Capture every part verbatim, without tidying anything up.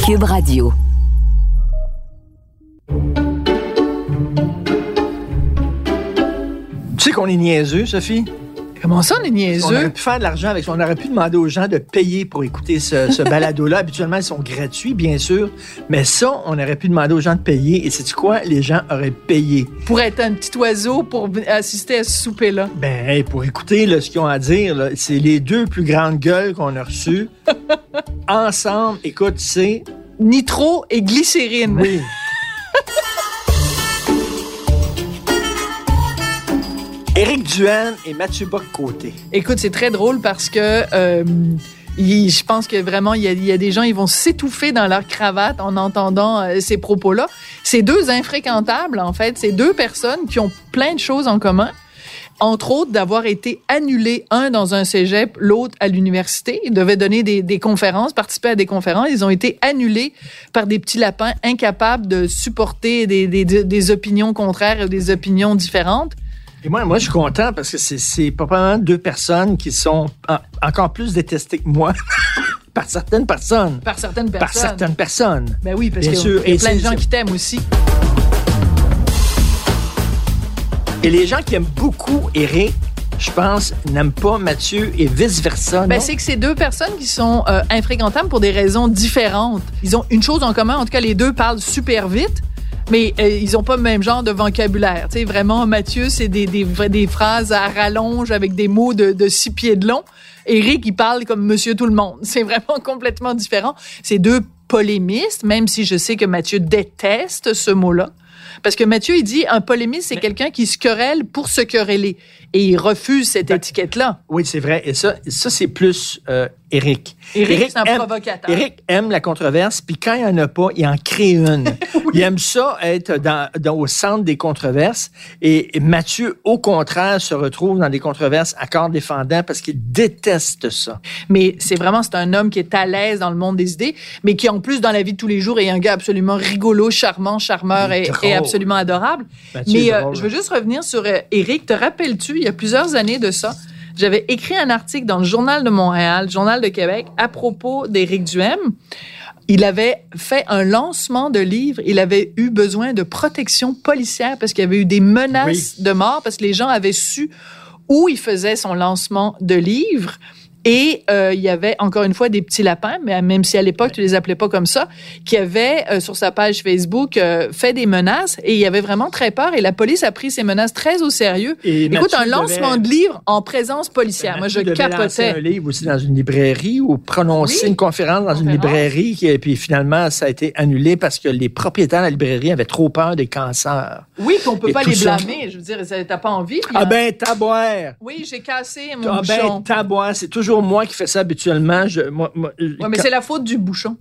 Cube Radio. Tu sais qu'on est niaiseux, Sophie? Comment ça, on est niaiseux? On aurait pu faire de l'argent avec ça. On aurait pu demander aux gens de payer pour écouter ce, ce balado-là. Habituellement, ils sont gratuits, bien sûr. Mais ça, on aurait pu demander aux gens de payer. Et sais-tu quoi? Les gens auraient payé. Pour être un petit oiseau, pour assister à ce souper-là. Ben, hey, pour écouter là, ce qu'ils ont à dire, là, c'est les deux plus grandes gueules qu'on a reçues. Ensemble, écoute, c'est... Nitro et glycérine. Oui. Éric Duhaime et Mathieu Bock-Côté. Écoute, c'est très drôle parce que euh, il, je pense que vraiment, il y, a, il y a des gens, ils vont s'étouffer dans leur cravate en entendant euh, ces propos-là. C'est deux infréquentables, en fait. C'est deux personnes qui ont plein de choses en commun. Entre autres, d'avoir été annulés, un dans un cégep, l'autre à l'université. Ils devaient donner des, des conférences, participer à des conférences. Ils ont été annulés par des petits lapins incapables de supporter des, des, des opinions contraires et des opinions différentes. Et moi, moi, je suis content parce que c'est, c'est probablement deux personnes qui sont en, encore plus détestées que moi par certaines personnes. Par certaines personnes. Par certaines personnes. Ben oui, parce Bien qu'il y a, sûr. il y a Et plein de gens c'est... qui t'aiment aussi. Et les gens qui aiment beaucoup Éric, je pense, n'aiment pas Mathieu et vice-versa. Ben, non? c'est que c'est deux personnes qui sont euh, infréquentables pour des raisons différentes. Ils ont une chose en commun. En tout cas, les deux parlent super vite. Mais euh, ils ont pas le même genre de vocabulaire. Tu sais, vraiment, Mathieu, c'est des, des, des phrases à rallonge avec des mots de, de six pieds de long. Éric, il parle comme Monsieur Tout-le-Monde. C'est vraiment complètement différent. C'est deux polémistes, même si je sais que Mathieu déteste ce mot-là. Parce que Mathieu, il dit, un polémiste, c'est Mais... quelqu'un qui se querelle pour se quereller. Et il refuse cette ben, étiquette-là. Oui, c'est vrai. Et ça, ça c'est plus euh, Éric. Éric, c'est un aime, provocateur. Éric aime la controverse, puis quand il n'y en a pas, il en crée une. Oui. Il aime ça, être dans, dans, au centre des controverses. Et, et Mathieu, au contraire, se retrouve dans des controverses à corps défendant parce qu'il déteste ça. Mais c'est vraiment, c'est un homme qui est à l'aise dans le monde des idées, mais qui, en plus, dans la vie de tous les jours, est un gars absolument rigolo, charmant, charmeur et, et absolument adorable. Mathieu mais euh, je veux juste revenir sur euh, Éric. Te rappelles-tu, il y a plusieurs années de ça, j'avais écrit un article dans le Journal de Montréal, Journal de Québec, à propos d'Éric Duhaime. Il avait fait un lancement de livre. Il avait eu besoin de protection policière parce qu'il y avait eu des menaces oui. de mort parce que les gens avaient su où il faisait son lancement de livre. Et euh, il y avait, encore une fois, des petits lapins, mais même si à l'époque, tu les appelais pas comme ça, qui avaient, euh, sur sa page Facebook, euh, fait des menaces. Et il avait vraiment très peur. Et la police a pris ces menaces très au sérieux. Et Écoute, Mathieu un lancement devait... de livre en présence policière. Moi, je capotais. Un livre aussi dans une librairie ou prononcer oui. une conférence dans conférence. une librairie. Qui, et puis finalement, ça a été annulé parce que les propriétaires de la librairie avaient trop peur des cancers. Oui, qu'on peut et pas les blâmer. Ça. Je veux dire, t'as pas envie. Ah hein? ben, taboire! Oui, j'ai cassé mon ah bouchon. Ah ben, taboire. C'est toujours moi qui fais ça habituellement. Je, moi, moi, ouais, mais quand... c'est la faute du bouchon.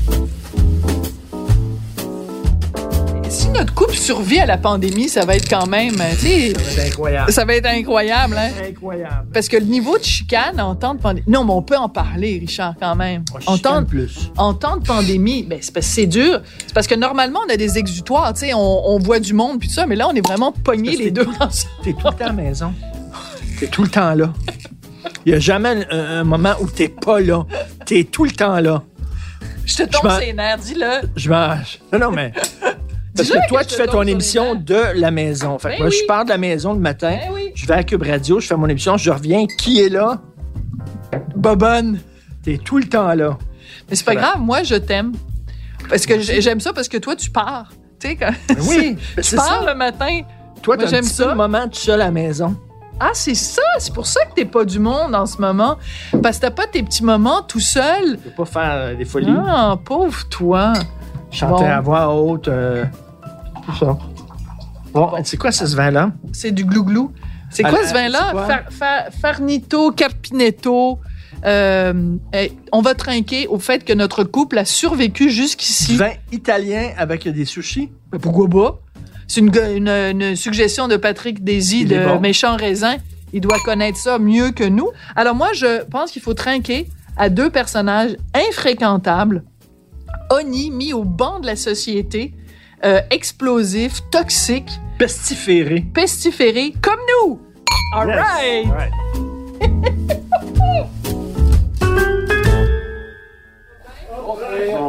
Si notre couple survit à la pandémie, ça va être quand même, tu sais... Ça va être incroyable. Ça va être incroyable, hein? Incroyable. Parce que le niveau de chicane en temps de pandémie... Non, mais on peut en parler, Richard, quand même. On en temps, plus. En temps de pandémie, ben, c'est parce que c'est dur. C'est parce que normalement, on a des exutoires, tu sais, on, on voit du monde, puis tout ça, mais là, on est vraiment pognés les deux ensemble. T'es tout le temps à la maison. T'es tout le temps là. Il n'y a jamais un, un moment où t'es pas là. T'es tout le temps là. Je te tombe ses nerfs, dis-le. Je mange. Non, non, mais... Parce que toi, que tu fais ton émission de la maison. Fait que ben moi, oui. je pars de la maison le matin, ben oui. je vais à Cube Radio, je fais mon émission, je reviens. Qui est là? Bobonne. T'es tout le temps là. Mais c'est pas grave, moi, je t'aime. Parce que j'aime ça parce que toi, tu pars. Tu sais, quand... Ben oui. Tu pars ça. Le matin. Toi, t'as moi, un petit ça. peu de moment tout seul à la maison. Ah, c'est ça! C'est pour ça que t'es pas du monde en ce moment. Parce que t'as pas tes petits moments tout seul. Tu peux pas faire des folies. Ah, pauvre toi. Chanter bon. à voix haute, euh, tout ça. Bon, c'est quoi ce vin-là? C'est du glouglou. C'est quoi euh, ce vin-là? Far, far, Farnito, Carpinetto. Euh, on va trinquer au fait que notre couple a survécu jusqu'ici. Du vin italien avec des sushis? Mais pourquoi pas? C'est une, une, une suggestion de Patrick Désy de bon. Méchant Raisin. Il doit connaître ça mieux que nous. Alors moi, je pense qu'il faut trinquer à deux personnages infréquentables. Oni, mis au banc de la société, euh, explosif, toxique. Pestiféré. Pestiféré, comme nous! All yes. right! All right.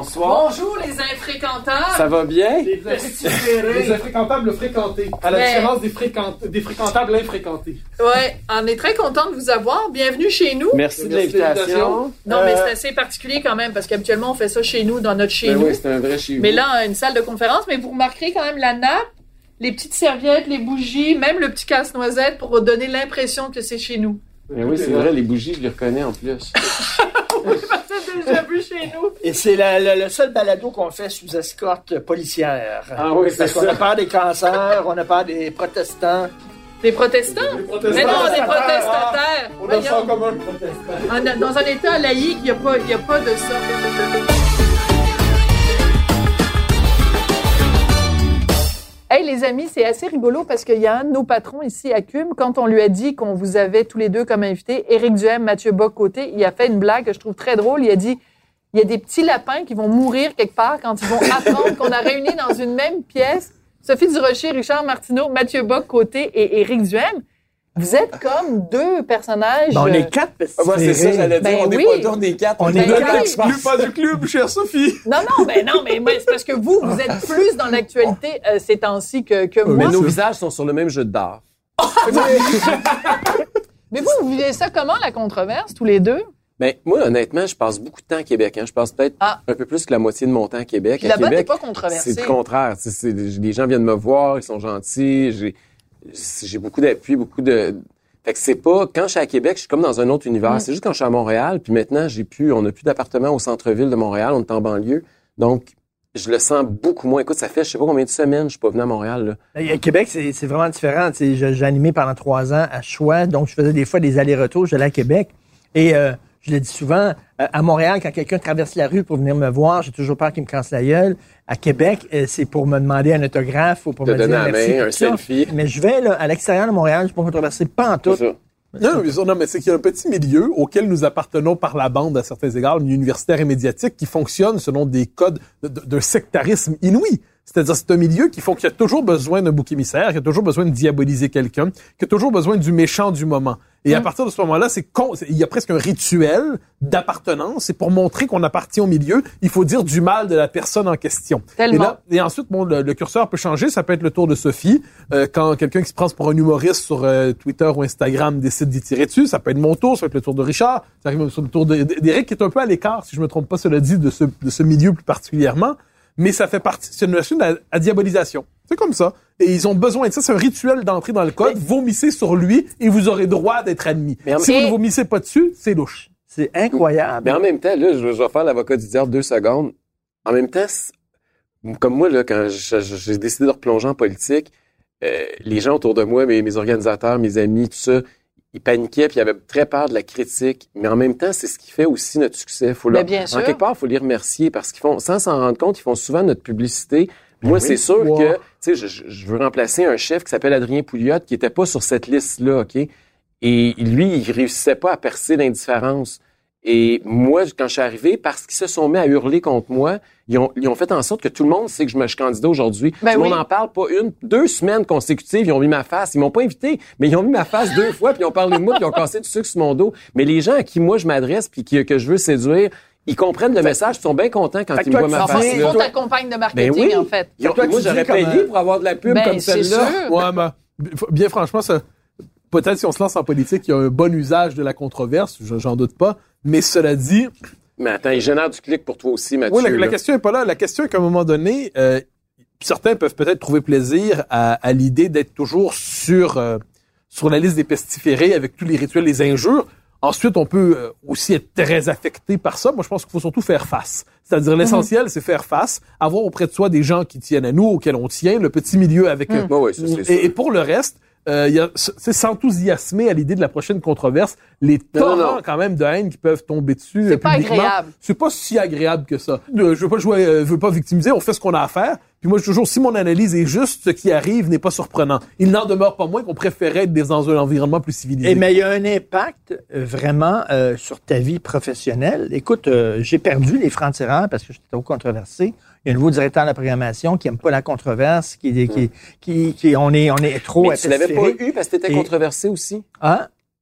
Bonsoir. Bonjour les infréquentables. Ça va bien? Les, les infréquentables fréquentés, à la Mais... différence des, fréquent... des fréquentables infréquentés. Ouais, on est très content de vous avoir. Bienvenue chez nous. Merci, Merci de l'invitation. Non, euh... mais c'est assez particulier quand même, parce qu'habituellement, on fait ça chez nous, dans notre chez ben nous. Oui, c'est un vrai chez vous. Mais là, une salle de conférence, mais vous remarquerez quand même la nappe, les petites serviettes, les bougies, même le petit casse-noisette pour donner l'impression que c'est chez nous. Ben oui, c'est vrai, les bougies, je les reconnais en plus. Oui, parce que c'est déjà vu chez nous. Et c'est la, la, le seul balado qu'on fait sous escorte policière. Ah oui, c'est parce ça. qu'on a peur des cancers, on a peur des protestants. Des protestants? Des protestants. Mais non, des protestataires. On a ça en commun, protestants. Dans un État laïque, il n'y a, a pas de ça. Hey les amis, c'est assez rigolo parce qu'il y a un de nos patrons ici à C U M, quand on lui a dit qu'on vous avait tous les deux comme invités, Éric Duhem, Mathieu Bock-Côté, il a fait une blague que je trouve très drôle. Il a dit, il y a des petits lapins qui vont mourir quelque part quand ils vont apprendre qu'on a réuni dans une même pièce Sophie Durocher, Richard Martineau, Mathieu Bock-Côté et Éric Duhem. Vous êtes comme deux personnages. Ben, on est quatre ah, ben, c'est ça, j'allais dire. Ben, on n'est oui. pas deux, on est quatre. On est est deux, quatre. je pense. Pas du club, chère Sophie. Non, non, mais non, mais, mais c'est parce que vous, vous êtes plus dans l'actualité euh, ces temps-ci que, que moi. Mais nos visages sont sur le même jeu de dard. Mais vous, vous vivez ça comment, la controverse, tous les deux? Ben, moi, honnêtement, je passe beaucoup de temps à Québec. Hein. Je passe peut-être ah. un peu plus que la moitié de mon temps à Québec. Puis là-bas, à Québec, t'es pas controversé. C'est le contraire. C'est, c'est, les gens viennent me voir, ils sont gentils. J'ai, j'ai beaucoup d'appui, beaucoup de... Fait que c'est pas... Quand je suis à Québec, je suis comme dans un autre univers. Mm. C'est juste quand je suis à Montréal, puis maintenant, j'ai plus... On n'a plus d'appartement au centre-ville de Montréal, on est en banlieue. Donc, je le sens beaucoup moins. Écoute, ça fait je sais pas combien de semaines je suis pas venu à Montréal. Là. À Québec, c'est, c'est vraiment différent. T'sais, j'ai animé pendant trois ans à Choix, donc je faisais des fois des allers-retours. J'allais à Québec. Et euh, je le dis souvent, euh, à Montréal, quand quelqu'un traverse la rue pour venir me voir, j'ai toujours peur qu'il me casse la gueule. À Québec, euh, c'est pour me demander un autographe ou pour te me dire la merci. Main, un selfie. Mais je vais là, à l'extérieur de Montréal, je peux me traverser pas en tout. Non, mais, non, mais c'est qu'il y a un petit milieu auquel nous appartenons par la bande à certains égards, le milieu universitaire et médiatique, qui fonctionne selon des codes de, de, d'un sectarisme inouï. C'est-à-dire, c'est un milieu qui font qu'il y a toujours besoin d'un bouc émissaire, qu'il y a toujours besoin de diaboliser quelqu'un, qu'il y a toujours besoin du méchant du moment. Et mmh. à partir de ce moment-là, c'est con, il y a presque un rituel d'appartenance. Et pour montrer qu'on appartient au milieu, il faut dire du mal de la personne en question. Tellement. Et là, et ensuite, bon, le, le curseur peut changer. Ça peut être le tour de Sophie. Euh, quand quelqu'un qui se prend pour un humoriste sur euh, Twitter ou Instagram décide d'y tirer dessus, ça peut être mon tour, ça peut être le tour de Richard. Ça arrive même sur le tour de, d'Éric, qui est un peu à l'écart, si je me trompe pas, cela dit, de ce, de ce milieu plus particulièrement. Mais ça fait partie, c'est une machine à, à diabolisation. C'est comme ça. Et ils ont besoin de ça. C'est un rituel d'entrée dans le code. Mais... Vomissez sur lui et vous aurez droit d'être admis. Mais si vous ne vomissez pas dessus, c'est louche. C'est incroyable. Mais en même temps, là, je vais faire l'avocat du diable deux secondes. En même temps, comme moi, là, quand j'ai décidé de replonger en politique, euh, les gens autour de moi, mes, mes organisateurs, mes amis, tout ça, ils paniquaient puis ils avaient très peur de la critique. Mais en même temps, c'est ce qui fait aussi notre succès. Faut leur, bien en sûr. quelque part, il faut les remercier parce qu'ils font, sans s'en rendre compte, ils font souvent notre publicité. Moi, oui, c'est sûr wow. que, tu sais, je, je veux remplacer un chef qui s'appelle Adrien Pouliot qui était pas sur cette liste-là, OK? Et lui, il réussissait pas à percer l'indifférence. Et moi, quand je suis arrivé, parce qu'ils se sont mis à hurler contre moi, ils ont, ils ont fait en sorte que tout le monde sait que je me suis candidat aujourd'hui. Ben tout le oui. monde en parle, pas une, deux semaines consécutives, ils ont mis ma face. Ils m'ont pas invité, mais ils ont mis ma face deux fois, puis ils ont parlé de moi, puis ils ont cassé du sucre sur mon dos. Mais les gens à qui moi je m'adresse, puis qui, que je veux séduire, ils comprennent le message, ils sont bien contents quand ils me voient ma face. C'est pour ta campagne de marketing, ben oui. en fait. Ils ont, toi, moi, j'aurais payé comme... pour avoir de la pub ben, comme celle-là. Ouais, mais, bien franchement, ça, peut-être si on se lance en politique, il y a un bon usage de la controverse, j'en doute pas. Mais cela dit... Mais attends, il génère du clic pour toi aussi, Mathieu. Oui, la, la question est pas là. La question est qu'à un moment donné, euh, certains peuvent peut-être trouver plaisir à, à l'idée d'être toujours sur euh, sur la liste des pestiférés avec tous les rituels, les injures. Ensuite, on peut euh, aussi être très affecté par ça. Moi, je pense qu'il faut surtout faire face. C'est-à-dire, l'essentiel, mm-hmm. c'est faire face, avoir auprès de soi des gens qui tiennent à nous, auxquels on tient, le petit milieu avec... Mm. Euh, oh oui, ça, c'est et, et pour le reste... Euh, il y a, c'est s'enthousiasmer à l'idée de la prochaine controverse, les torrents non, non, non. quand même de haine qui peuvent tomber dessus. C'est euh, pas publiquement. agréable. C'est pas si agréable que ça. Euh, je veux pas jouer, euh, je veux pas victimiser. On fait ce qu'on a à faire. Puis moi, je dis toujours, si mon analyse est juste, ce qui arrive n'est pas surprenant. Il n'en demeure pas moins qu'on préférait être dans un environnement plus civilisé. Et mais il y a un impact euh, vraiment euh, sur ta vie professionnelle. Écoute, euh, j'ai perdu les francs-tireurs parce que j'étais trop controversé. Il y a un nouveau directeur de la programmation qui aime pas la controverse, qui, qui, qui, qui on est, on est trop. Mais tu l'avais pas eu parce que t'étais et... controversé aussi. Hein?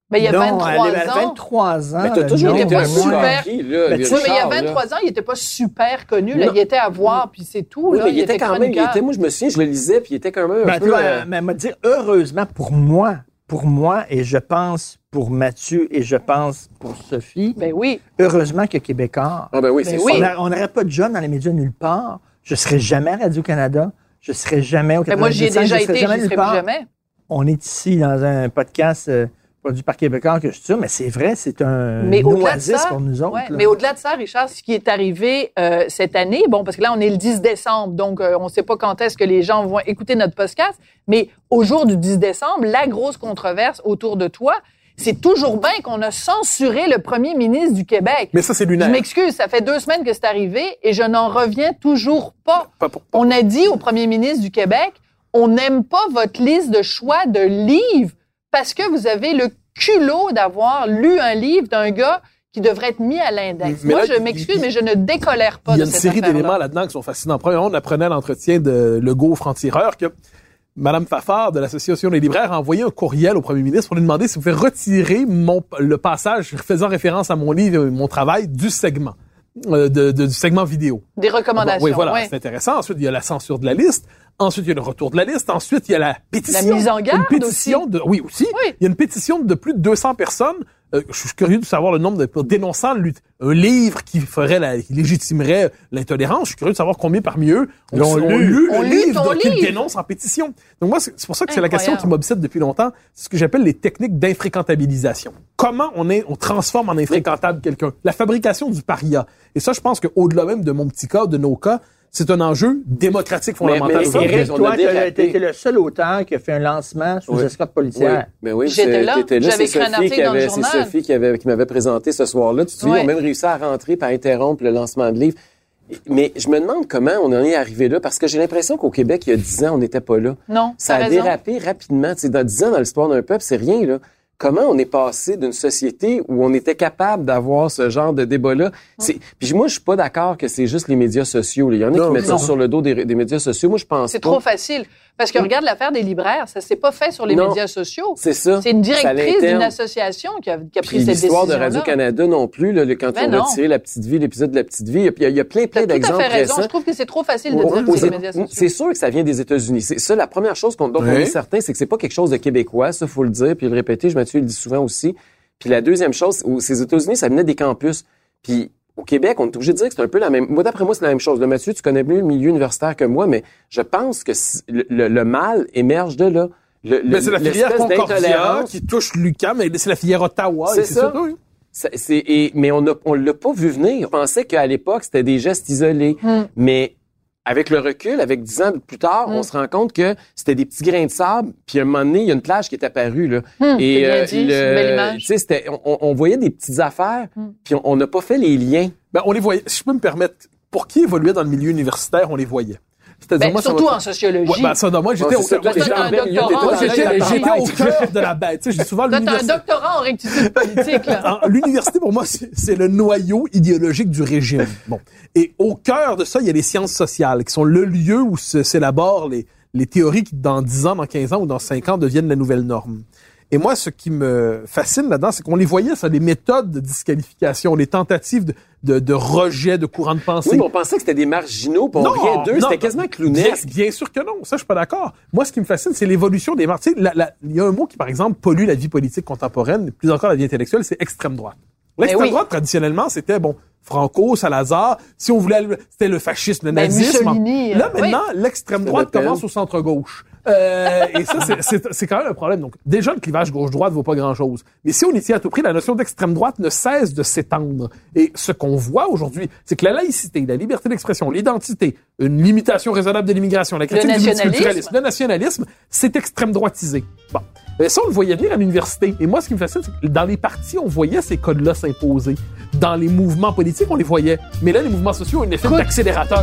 Ben, il y a non, vingt-trois elle avait ans. vingt-trois ans. Mais t'as toujours il été était un pas peu super. marqué, là. Ben, les tu sais, Oui, mais il y a Richard, vingt-trois là. ans, il était pas super connu. Là. Non. Il était à voir, puis c'est tout. Oui, là. mais il, était quand même, il chroniqueur. était, moi, je me souviens, je le lisais, puis il était quand même un Ben, peu... tu vois, euh, mais elle m'a dit, heureusement pour moi, pour moi, et je pense pour Mathieu, et je pense pour Sophie, Ben oui. heureusement que Québécois. Ah ben oui, Ben c'est oui. ça. On n'aurait pas de jeunes dans les médias nulle part. Je serais jamais à Radio-Canada. Je serais jamais au Ben moi, j'y ai quatre-vingt-dix-cinq, déjà je serais été, jamais j'y nulle serai part. plus jamais. On est ici dans un podcast euh, produit par Québécois que je suis sûr, mais c'est vrai, c'est un Mais au-delà de oasis ça, pour nous autres. ouais, là. mais au-delà de ça, Richard, ce qui est arrivé euh, cette année, bon, parce que là, on est le dix décembre, donc euh, on ne sait pas quand est-ce que les gens vont écouter notre podcast, mais au jour du dix décembre, la grosse controverse autour de toi, c'est toujours bien qu'on a censuré le premier ministre du Québec. Mais ça, c'est Je lunaire. m'excuse, ça fait deux semaines que c'est arrivé et je n'en reviens toujours pas. Pas pour- On a dit au premier ministre du Québec, on n'aime pas votre liste de choix de livres parce que vous avez le culot d'avoir lu un livre d'un gars qui devrait être mis à l'index. Mais Moi, là, je m'excuse, il- mais je ne décolère pas Il y a de une cette série affaire-là. d'éléments là-dedans qui sont fascinants. Premièrement, on apprenait à l'entretien de Legault franc-tireur que Mme Fafard de l'Association des libraires a envoyé un courriel au premier ministre pour lui demander s'il pouvait retirer mon, le passage faisant référence à mon livre et mon travail du segment, euh, de, de- du segment vidéo. Des recommandations. Oui, voilà, ouais. c'est intéressant. Ensuite, il y a la censure de la liste. Ensuite, il y a le retour de la liste. Ensuite, il y a la pétition. La mise en garde Une pétition aussi. de, oui, aussi. Oui. Il y a une pétition de plus de deux cents personnes. Euh, je suis curieux de savoir le nombre de pour dénonçant le- un livre qui ferait la, qui légitimerait l'intolérance. Je suis curieux de savoir combien parmi eux ont, L'ont ont lu. lu On le lit livre ton de- qu'ils livre. dénoncent en pétition. Donc moi, c'est c'est pour ça que c'est la question Incroyable. qui m'obsède depuis longtemps. C'est ce que j'appelle les techniques d'infréquentabilisation. Comment on est, on transforme en infréquentable quelqu'un? La fabrication du paria. Et ça, je pense qu'au-delà même de mon petit cas, de nos cas, c'est un enjeu démocratique fondamental. mais Ça, Éric, Éric, on a toi, tu dérapé. été le seul auteur qui a fait un lancement sous Oui. escorte Oui, policière. ben oui, J'étais c'est- là. t'étais J'avais c'est écrit un Sophie article qui dans le avait, c'est journal. Sophie qui avait, qui m'avait présenté ce soir-là. Tu te souviens, Ouais. on a même réussi à rentrer par interrompre le lancement de livre. Mais je me demande comment on en est arrivé là, parce que j'ai l'impression qu'au Québec, il y a dix ans, on n'était pas là. Non, Ça t'as a raison. dérapé rapidement. Tu sais, dans dix ans, dans l'histoire d'un peuple, c'est rien, là. Comment on est passé d'une société où on était capable d'avoir ce genre de débat-là? C'est, puis moi, je suis pas d'accord que c'est juste les médias sociaux. là. Il y en a Non, qui mettent non. ça sur le dos des, des médias sociaux. Moi, je pense C'est pas. trop facile. Parce que regarde l'affaire des libraires, ça s'est pas fait sur les Non. médias sociaux. C'est ça. C'est une C'est à directrice l'interne. d'une association qui a, qui a pris Puis cette l'histoire de décision-là. Radio-Canada non plus, là, le- quand Ben on non. a retiré La Petite Vie, l'épisode de La Petite Vie, il y a- il y a, il y a plein, plein T'as tout à d'exemples fait raison. récents. Je trouve que c'est trop facile de Aux- dire que aux- c'est les médias sociaux. C'est sûr que ça vient des États-Unis. C'est ça, la première chose qu'on, dont on Oui. est certain, c'est que c'est pas quelque chose de québécois, ça, faut le dire, puis le répéter, je Mathieu le dit souvent aussi. Puis la deuxième chose, aux ces États-Unis, ça venait des campus. Puis au Québec, on est obligé de dire que c'est un peu la même. Moi, d'après moi, c'est la même chose. Le Mathieu, tu connais mieux le milieu universitaire que moi, mais je pense que si- le, le- le mal émerge de là. Le, Mais c'est la filière l'espèce Concordia d'intolérance. qui touche l'UQAM, mais c'est la filière Ottawa. C'est et ça. oui. Ça, c'est, et, mais on a, on l'a pas vu venir. On pensait qu'à l'époque, c'était des gestes isolés. Mm. Mais avec le recul, avec dix ans plus tard, Mm. on se rend compte que c'était des petits grains de sable. Puis à un moment donné, il y a une plage qui est apparue. Là. Hum, et c'est bien euh, dit, c'est une belle image. tu sais, c'était, on, on voyait des petites affaires. Mm. Puis on- on n'a pas fait les liens. Ben, on les voyait. Si je peux me permettre, pour qui évoluait dans le milieu universitaire, on les voyait. C'est-à-dire, Ben, moi, ça surtout m'a- en sociologie. Ouais, ben, ça, non, moi, j'étais Ouais, au c'est ça. cœur. Toi, t'as un Albert, doctorat, t'étais Moi, dans j'étais, la j'étais au tempête. cœur de la bête. Tu sais, je dis souvent Toi, t'as un l'université. doctorat en rectitude politique, là. En- L'université, pour moi, c'est c'est le noyau idéologique du régime. Bon. Et au cœur de ça, il y a les sciences sociales, qui sont le lieu où se- s'élaborent les, les théories qui, dans dix ans, dans quinze ans ou dans cinq ans, deviennent la nouvelle norme. Et moi, ce qui me fascine là-dedans, c'est qu'on les voyait sur des méthodes de disqualification, les tentatives de, de, de rejet de courant de pensée. Oui, mais on pensait que c'était des marginaux, puis on Non, riait d'eux. non, C'était quasiment Bien, clownesque. bien sûr que non. Ça, je suis pas d'accord. Moi, ce qui me fascine, c'est l'évolution des marques. Tu sais, la- la- il y a un mot qui, par exemple, pollue la vie politique contemporaine, plus encore la vie intellectuelle, c'est extrême droite. L'extrême oui. droite, traditionnellement, c'était, bon, Franco, Salazar. Si on voulait, aller- c'était le fascisme, le Ben, nazisme. Mussolini, Là, oui. maintenant, l'extrême C'était droite Le Pen. commence au centre-gauche. Euh, et ça, c'est- c'est c'est quand même un problème. Donc, déjà, le clivage gauche-droite vaut pas grand-chose. Mais si on y tient à tout prix, la notion d'extrême droite ne cesse de s'étendre. Et ce qu'on voit aujourd'hui, c'est que la laïcité, la liberté d'expression, l'identité, une limitation raisonnable de l'immigration, la critique du nationalisme. multiculturalisme, le nationalisme, c'est extrême droitisé. Bon. Mais ça, on le voyait venir à l'université. Et moi, ce qui me fascine, c'est que dans les partis, on voyait ces codes-là s'imposer. Dans les mouvements politiques, on les voyait. Mais là, les mouvements sociaux ont un effet Écoute. d'accélérateur.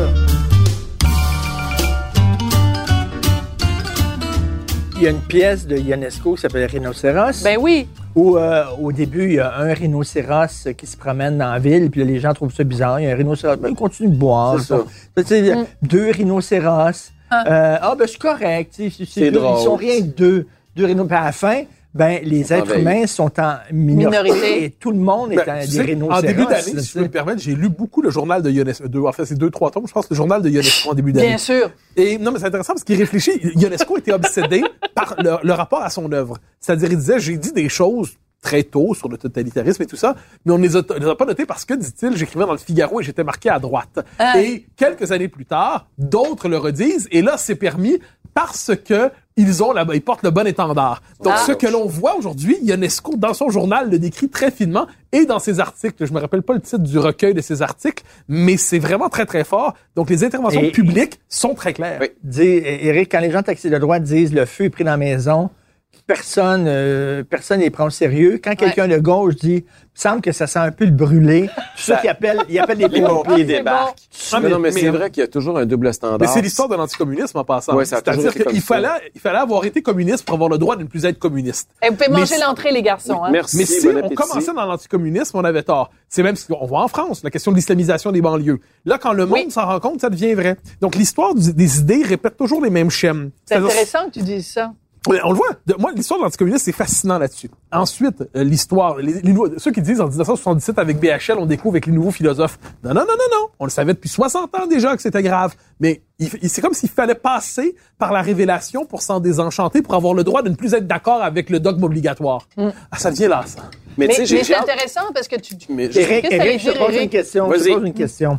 Il y a une pièce de Ionesco qui s'appelle Rhinocéros, Ben oui. où euh, au début, il y a un rhinocéros qui se promène dans la ville, puis là, les gens trouvent ça bizarre. Il y a un rhinocéros, ben, il continue de boire. C'est ça. Tu sais, il y a Mm. deux rhinocéros. Ah. Euh, ah, ben c'est correct. tu sais, c'est- C'est deux- drôle. Ils sont rien que deux. Deux rhinocéros. Puis à la fin, Ben, les êtres Envahi. humains sont en minorité, Minorité. et tout le monde est Ben, en, tu des sais, rhinocéros. en début d'année, tu si sais. je peux me permettre, j'ai lu beaucoup le journal de Ionesco. Deux, en fait, c'est deux, trois tomes, je pense, le journal de Ionesco en début d'année. Bien sûr. Et non, mais c'est intéressant parce qu'il réfléchit. Ionesco était obsédé par le, le rapport à son œuvre. C'est-à-dire, il disait, j'ai dit des choses très tôt sur le totalitarisme et tout ça, mais on ne les a, les a pas notées parce que, dit-il, j'écrivais dans le Figaro et j'étais marqué à droite. Ah. Et quelques années plus tard, d'autres le redisent, et là, c'est permis parce que ils ont là, ils portent le bon étendard. Donc, Ah. ce que l'on voit aujourd'hui, Ionesco, dans son journal, le décrit très finement, et dans ses articles. Je me rappelle pas le titre du recueil de ses articles, mais c'est vraiment très, très fort. Donc, les interventions Et- publiques sont très claires. Oui. Dis, Éric, quand les gens taxés de droite disent le feu est pris dans la maison, personne euh, personne les prend au sérieux. Quand quelqu'un de gauche dit, il me semble que ça sent un peu le brûlé, tout ça qui appelle, il appelle les Les pompiers. pompiers c'est débarquent. Ah, mais non, mais, mais- c'est vrai qu'il y a toujours un double standard. Mais c'est l'histoire de l'anticommunisme en passant. Ouais, ça a toujours C'est-à-dire été qu'il comme ça. fallait, il fallait avoir été communiste pour avoir le droit de ne plus être communiste. Et vous pouvez Mais manger si- l'entrée, les garçons. Hein? Merci, Mais si bon on appétit. commençait dans l'anticommunisme, on avait tort. C'est même ce qu'on voit en France, la question de l'islamisation des banlieues. Là, quand le monde Oui. s'en rend compte, ça devient vrai. Donc, l'histoire du- des idées répète toujours les mêmes schèmes. C'est C'est-à-dire- intéressant que tu dises ça. Ouais, on le voit. De- moi, l'histoire de l'anticommunisme, c'est fascinant là-dessus. Ensuite, euh, l'histoire, les, les nouveaux- ceux qui disent en dix-neuf cent soixante-dix-sept avec B H L, on découvre avec les nouveaux philosophes. Non, non, non, non, non. On le savait depuis soixante ans déjà que c'était grave. Mais il, il- c'est comme s'il fallait passer par la révélation pour s'en désenchanter, pour avoir le droit de ne plus être d'accord avec le dogme obligatoire. Ah, ça devient lassant. Mais, Mais, tu sais, j'ai mais j'ai c'est hâte- intéressant parce que tu... tu- Mais je- Éric, Qu'est-ce que t'allais Éric, je te dire, pose une Éric? question. Je te Vas-y. pose une question.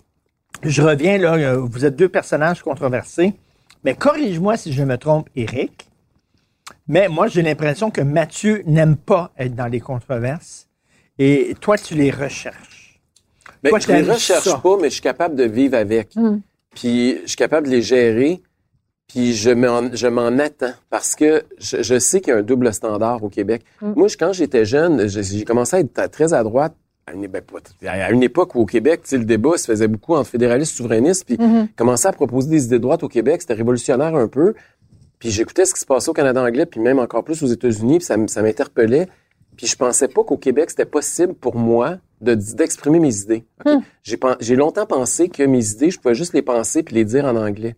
Je reviens, là, euh, vous êtes deux personnages controversés, mais corrige-moi si je me trompe, Éric. Mais moi, j'ai l'impression que Mathieu n'aime pas être dans les controverses et toi, tu les recherches. Ben, Toi, je les t'aimes recherche ça. pas, mais je suis capable de vivre avec. Puis je suis capable de les gérer. Puis je m'en, je m'en attends parce que je, je sais qu'il y a un double standard au Québec. Moi, je- quand j'étais jeune, j'ai, j'ai commencé à être très à droite. À une, ben, pas- à une époque où au Québec, tu sais, le débat se faisait beaucoup entre fédéralistes et souverainistes. Puis commencer à proposer des idées de droite au Québec, c'était révolutionnaire un peu. Puis j'écoutais ce qui se passait au Canada anglais, puis même encore plus aux États-Unis, puis ça, m- ça m'interpellait. Puis je pensais pas qu'au Québec, c'était possible pour moi de, d'exprimer mes idées. Ok? J'ai, pen- j'ai longtemps pensé que mes idées, je pouvais juste les penser puis les dire en anglais.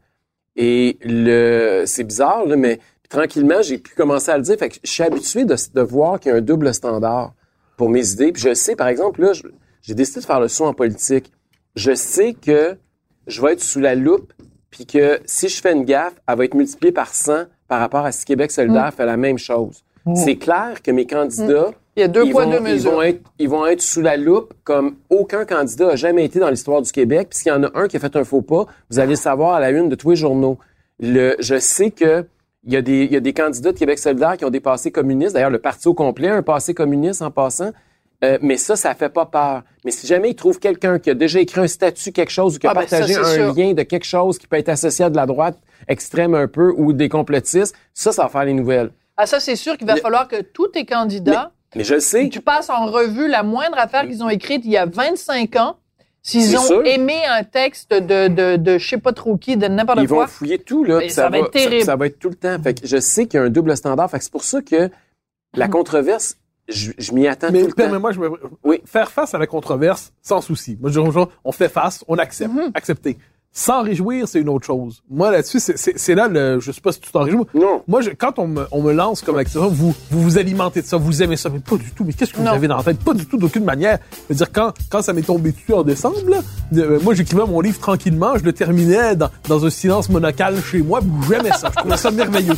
Et le, c'est bizarre, là, mais puis tranquillement, j'ai pu commencer à le dire. Fait que je suis habitué de, de voir qu'il y a un double standard pour mes idées. Puis je sais, par exemple, là, je- j'ai décidé de faire le saut en politique. Je sais que je vais être sous la loupe, puis que si je fais une gaffe, elle va être multipliée par cent par rapport à si Québec solidaire fait la même chose. C'est clair que mes candidats, Il y a deux ils, poids, vont, deux ils, mesures. vont être, ils vont être sous la loupe comme aucun candidat a jamais été dans l'histoire du Québec. Puis s'il y en a un qui a fait un faux pas, vous allez le savoir à la une de tous les journaux. Le, je sais que il y a des, il y a des candidats de Québec solidaire qui ont des passés communistes. D'ailleurs, le parti au complet a un passé communiste en passant. Euh, mais ça, ça fait pas peur. Mais si jamais ils trouvent quelqu'un qui a déjà écrit un statut, quelque chose, ou qui a Ah, ben ça, partagé c'est un sûr. lien de quelque chose qui peut être associé à de la droite extrême un peu ou des complotistes, ça, ça va faire les nouvelles. Ah, ça, c'est sûr qu'il va Mais- falloir que tous tes candidats, Mais je le sais. tu passes en revue la moindre affaire qu'ils ont écrite il y a vingt-cinq ans, s'ils C'est ont sûr. aimé un texte de, de, de je sais pas trop qui, de n'importe Ils vont quoi. fouiller tout, là. Mais puis ça va être terrible. Ça, ça va être tout le temps. Fait que je sais qu'il y a un double standard. Fait que c'est pour ça que la controverse, je, je m'y attends Mais tout le temps. permets-moi, je me... Oui. faire face à la controverse, sans souci. Moi, je dis aux gens, on fait face, on accepte, accepter. S'en réjouir, c'est une autre chose. Moi, là-dessus, c'est, c'est, c'est là le, je sais pas si tu t'en réjouis. Non. Moi, je, quand on me, on me lance comme accessoire, vous, vous vous alimentez de ça, vous aimez ça, mais pas du tout. Mais qu'est-ce que vous Non. avez dans la tête? Pas du tout, d'aucune manière. Je veux dire, quand, quand ça m'est tombé dessus en décembre, là, euh, moi, j'écrivais mon livre tranquillement, je le terminais dans, dans un silence monocal chez moi, puis j'aimais ça. Je trouvais ça merveilleux.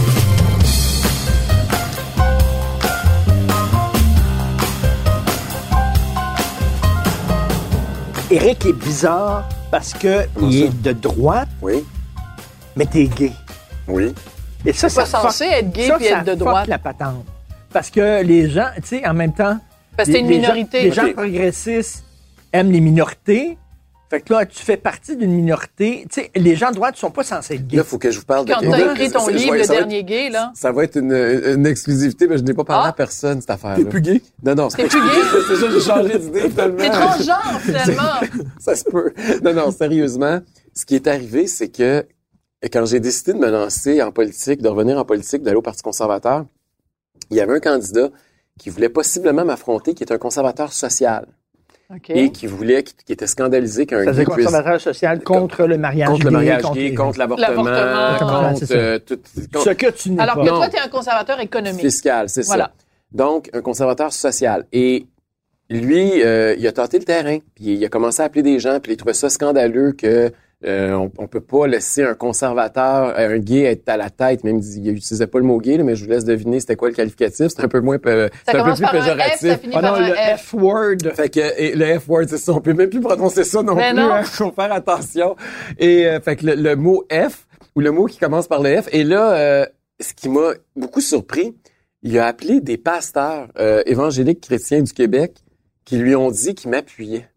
Éric est bizarre parce que Comment il ça? est de droite, Oui. mais t'es gay. Oui. Et ça, C'est pas ça censé fuck- être gay ça, puis ça être de fuck droite. la patente. Parce que les gens, tu sais, en même temps... Parce que t'es les- une les gens- minorité. Les gens Ok. progressistes aiment les minorités. Fait que là, tu fais partie d'une minorité. Tu sais, les gens de droite ne sont pas censés être gays. Là, il faut que je vous parle de Quand quelque t'as chose. écrit ton C'est- livre, ouais, Le ça va être- Dernier Gay, là. Ça va être une, une exclusivité, mais je n'ai pas parlé Ah. à personne, cette affaire-là. T'es plus gay? Non, non. T'es plus gay? C'est juste, j'ai changé d'idée tellement. T'es transgenre, finalement. Ça se peut. Non, non, sérieusement, ce qui est arrivé, c'est que quand j'ai décidé de me lancer en politique, de revenir en politique, d'aller au Parti conservateur, il y avait un candidat qui voulait possiblement m'affronter, qui est un conservateur social. Okay. et qui voulait, qui, qui était scandalisé qu'un gay puisse... conservateur social contre le mariage contre gay. le mariage contre, gay, contre l'avortement, l'avortement. contre, euh, tout, contre... Ce que tu n'es Alors pas. que toi, tu es un conservateur économique. Fiscal, c'est voilà. ça. Donc, un conservateur social. Et lui, euh, il a tenté le terrain, puis il a commencé à appeler des gens, puis il trouvait ça scandaleux que euh, on, on peut pas laisser un conservateur, un gay être à la tête, même il utilisait pas le mot gay, là, mais je vous laisse deviner c'était quoi le qualificatif, c'est un peu moins, peu, c'est un peu plus péjoratif. F, ça finit ah par non, un le F. F-word. Fait que et le F-word, c'est ça, on peut même plus prononcer ça non mais plus, non. hein, faut faire attention. Et euh, fait que le, le mot F ou le mot qui commence par le F, et là, euh, ce qui m'a beaucoup surpris, il a appelé des pasteurs euh, évangéliques chrétiens du Québec qui lui ont dit qu'ils m'appuyaient.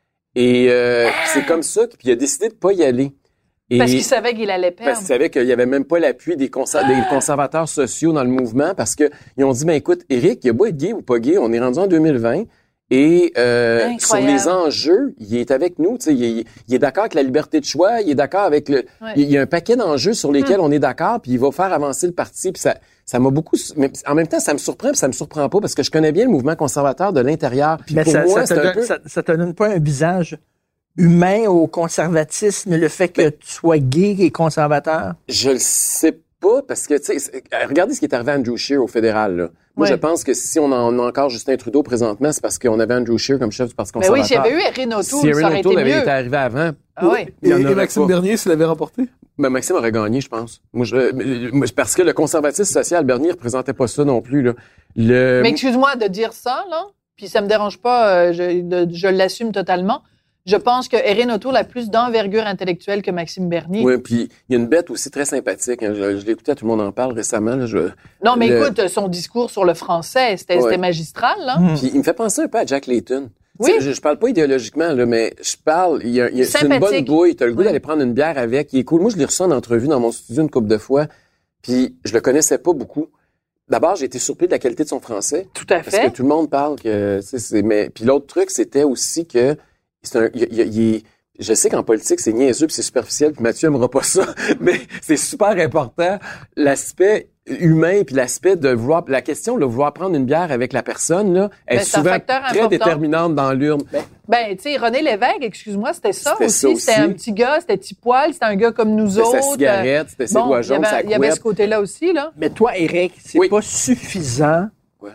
Et euh, ah! c'est comme ça qu'il a décidé de pas y aller. Et parce qu'il savait qu'il allait perdre. Parce qu'il savait qu'il y avait même pas l'appui des, conser- ah! des conservateurs sociaux dans le mouvement, parce que ils ont dit, ben écoute, Éric, il a beau être gay ou pas gay, on est rendu en deux mille vingt, et euh, sur les enjeux, il est avec nous. Tu sais, il, il est d'accord avec la liberté de choix, il est d'accord avec le... Ouais. Il y a un paquet d'enjeux sur lesquels hum. on est d'accord, puis il va faire avancer le parti, puis ça... Ça m'a beaucoup... Mais en même temps, ça me surprend puis ça me surprend pas parce que je connais bien le mouvement conservateur de l'intérieur. Puis mais pour ça, moi, ça, te donne, peu... ça, ça te donne pas un visage humain au conservatisme, le fait que mais, tu sois gay et conservateur? Je le sais pas parce que, tu sais, regardez ce qui est arrivé à Andrew Scheer au fédéral, là. Moi, ouais. je pense que si on en a encore Justin Trudeau présentement, c'est parce qu'on avait Andrew Scheer comme chef du Parti conservateur. Mais oui, s'il y avait eu Erin O'Toole, si ça aurait été mieux. avait été arrivé avant. Ah oui. Et, et Maxime pas. Bernier, s'il l'avait remporté? Ben, Maxime aurait gagné, je pense. Moi, je, parce que le conservatisme social, Bernier représentait pas ça non plus, là. Le... Mais excuse-moi de dire ça, là. Puis ça me dérange pas, je, de, je l'assume totalement. Je pense que Erin O'Toole a plus d'envergure intellectuelle que Maxime Bernier. Oui, puis il y a une bête aussi très sympathique. Hein. Je, je l'ai écouté, tout le monde en parle récemment. Là, je, non, mais le... écoute, son discours sur le français, c'était, ouais. c'était magistral. Là. Mmh. Puis il me fait penser un peu à Jack Layton. Oui. Je, je parle pas idéologiquement, là, mais je parle, il y a, il y a c'est une bonne bouille, t'as le goût oui. d'aller prendre une bière avec, il est cool. Moi, je l'ai reçu en entrevue dans mon studio une couple de fois, puis je le connaissais pas beaucoup. D'abord, j'ai été surpris de la qualité de son français. Tout à fait. Parce que tout le monde parle que, tu sais, c'est, mais, puis l'autre truc, c'était aussi que, c'est un, il, il, il, je sais qu'en politique, c'est niaiseux puis c'est superficiel, puis Mathieu aimera pas ça, mais c'est super important, l'aspect humain puis l'aspect de vouloir, la question de vouloir prendre une bière avec la personne, là, est ben, souvent très important. Déterminante dans l'urne. Ben, ben tu sais, René Lévesque, excuse-moi, c'était ça, c'était aussi. ça aussi. C'était un petit gars, c'était petit poil, c'était un gars comme nous c'était autres. C'était sa cigarette, c'était ses bon, doigts jaunes, sa couette. Il y avait ce côté-là aussi, là. Mais toi, Éric, c'est oui. pas suffisant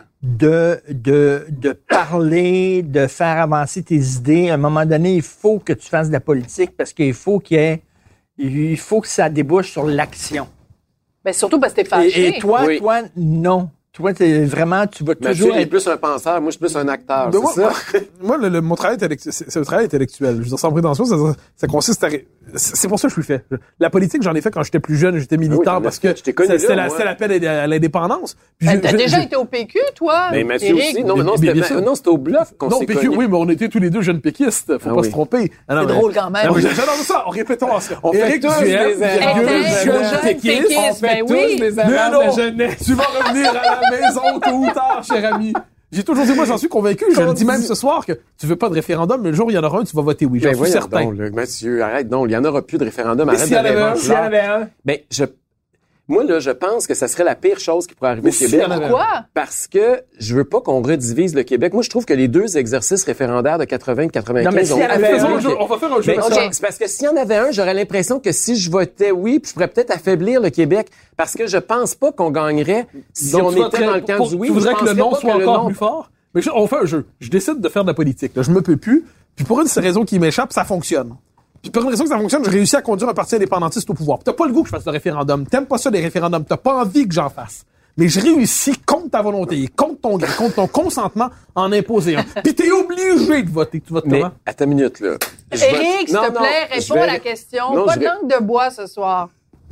de, de, de parler, de faire avancer tes idées. À un moment donné, il faut que tu fasses de la politique parce qu'il faut qu'il y ait, il faut que ça débouche sur l'action. Ben surtout parce que t'es fâché. Et, et toi, oui. toi, non. Toi, t'es vraiment, tu vas Mathieu, toujours il est être... plus un penseur, moi, je suis plus un acteur, ben c'est moi, ça? Moi, le, le, mon travail intellectuel, c'est, c'est le travail intellectuel. Je veux dire, sans prétention, ça, ça consiste à... C'est pour ça que je suis fait. La politique, j'en ai fait quand j'étais plus jeune, j'étais militant, oui, parce que connu c'était la, l'appel à l'indépendance. Puis ben, je, t'as je, déjà je... été au P Q, toi? Mais Mathieu Éric? Aussi. Non, mais non, c'était, mais, non, c'était au Bloc qu'on non, s'est P Q, connus. Oui, mais on était tous les deux jeunes péquistes. Faut ah, pas oui. se tromper. Ah, non, c'est mais... drôle quand même. Non, mais j'adore ça. On répétons ça. On fait tous les erreurs. Jeune péquiste. On fait tous les erreurs de jeunesse. Tu vas revenir à la maison tôt ou tard, cher ami. J'ai toujours dit, moi, j'en suis convaincu. Je le dis même ce soir que tu veux pas de référendum, mais le jour où il y en aura un, tu vas voter oui. J'en ben suis certain. Donc, Mathieu, arrête donc. Il y en aura plus de référendum. Mais arrête s'il y en avait un, s'il y en avait un. Ben, je, moi, là, je pense que ça serait la pire chose qui pourrait arriver au Québec. Pourquoi? Parce que je veux pas qu'on redivise le Québec. Moi, je trouve que les deux exercices référendaires de quatre-vingts et quatre-vingt-quinze... Non, mais s'il y en avait un, on va faire un jeu. Okay. C'est parce que s'il y en avait un, j'aurais l'impression que si je votais oui, je pourrais peut-être affaiblir le Québec. Parce que je pense pas qu'on gagnerait si donc, on était très, dans le camp pour, du oui. Tu voudrais que le non soit encore non... plus fort? Mais je, on fait un jeu. Je décide de faire de la politique. Là, je me peux plus. Puis pour une raison qui m'échappe, ça fonctionne. Puis pour une raison que ça fonctionne, je réussis à conduire un parti indépendantiste au pouvoir. Puis t'as pas le goût que je fasse le référendum. T'aimes pas ça, les référendums. T'as pas envie que j'en fasse. Mais je réussis contre ta volonté, contre ton gré, contre ton consentement, en imposer un. Puis t'es obligé de voter. Tu votes comment? À ta minute, là. Éric, s'il te plaît, réponds à la question. Non, pas de langue de bois ce soir.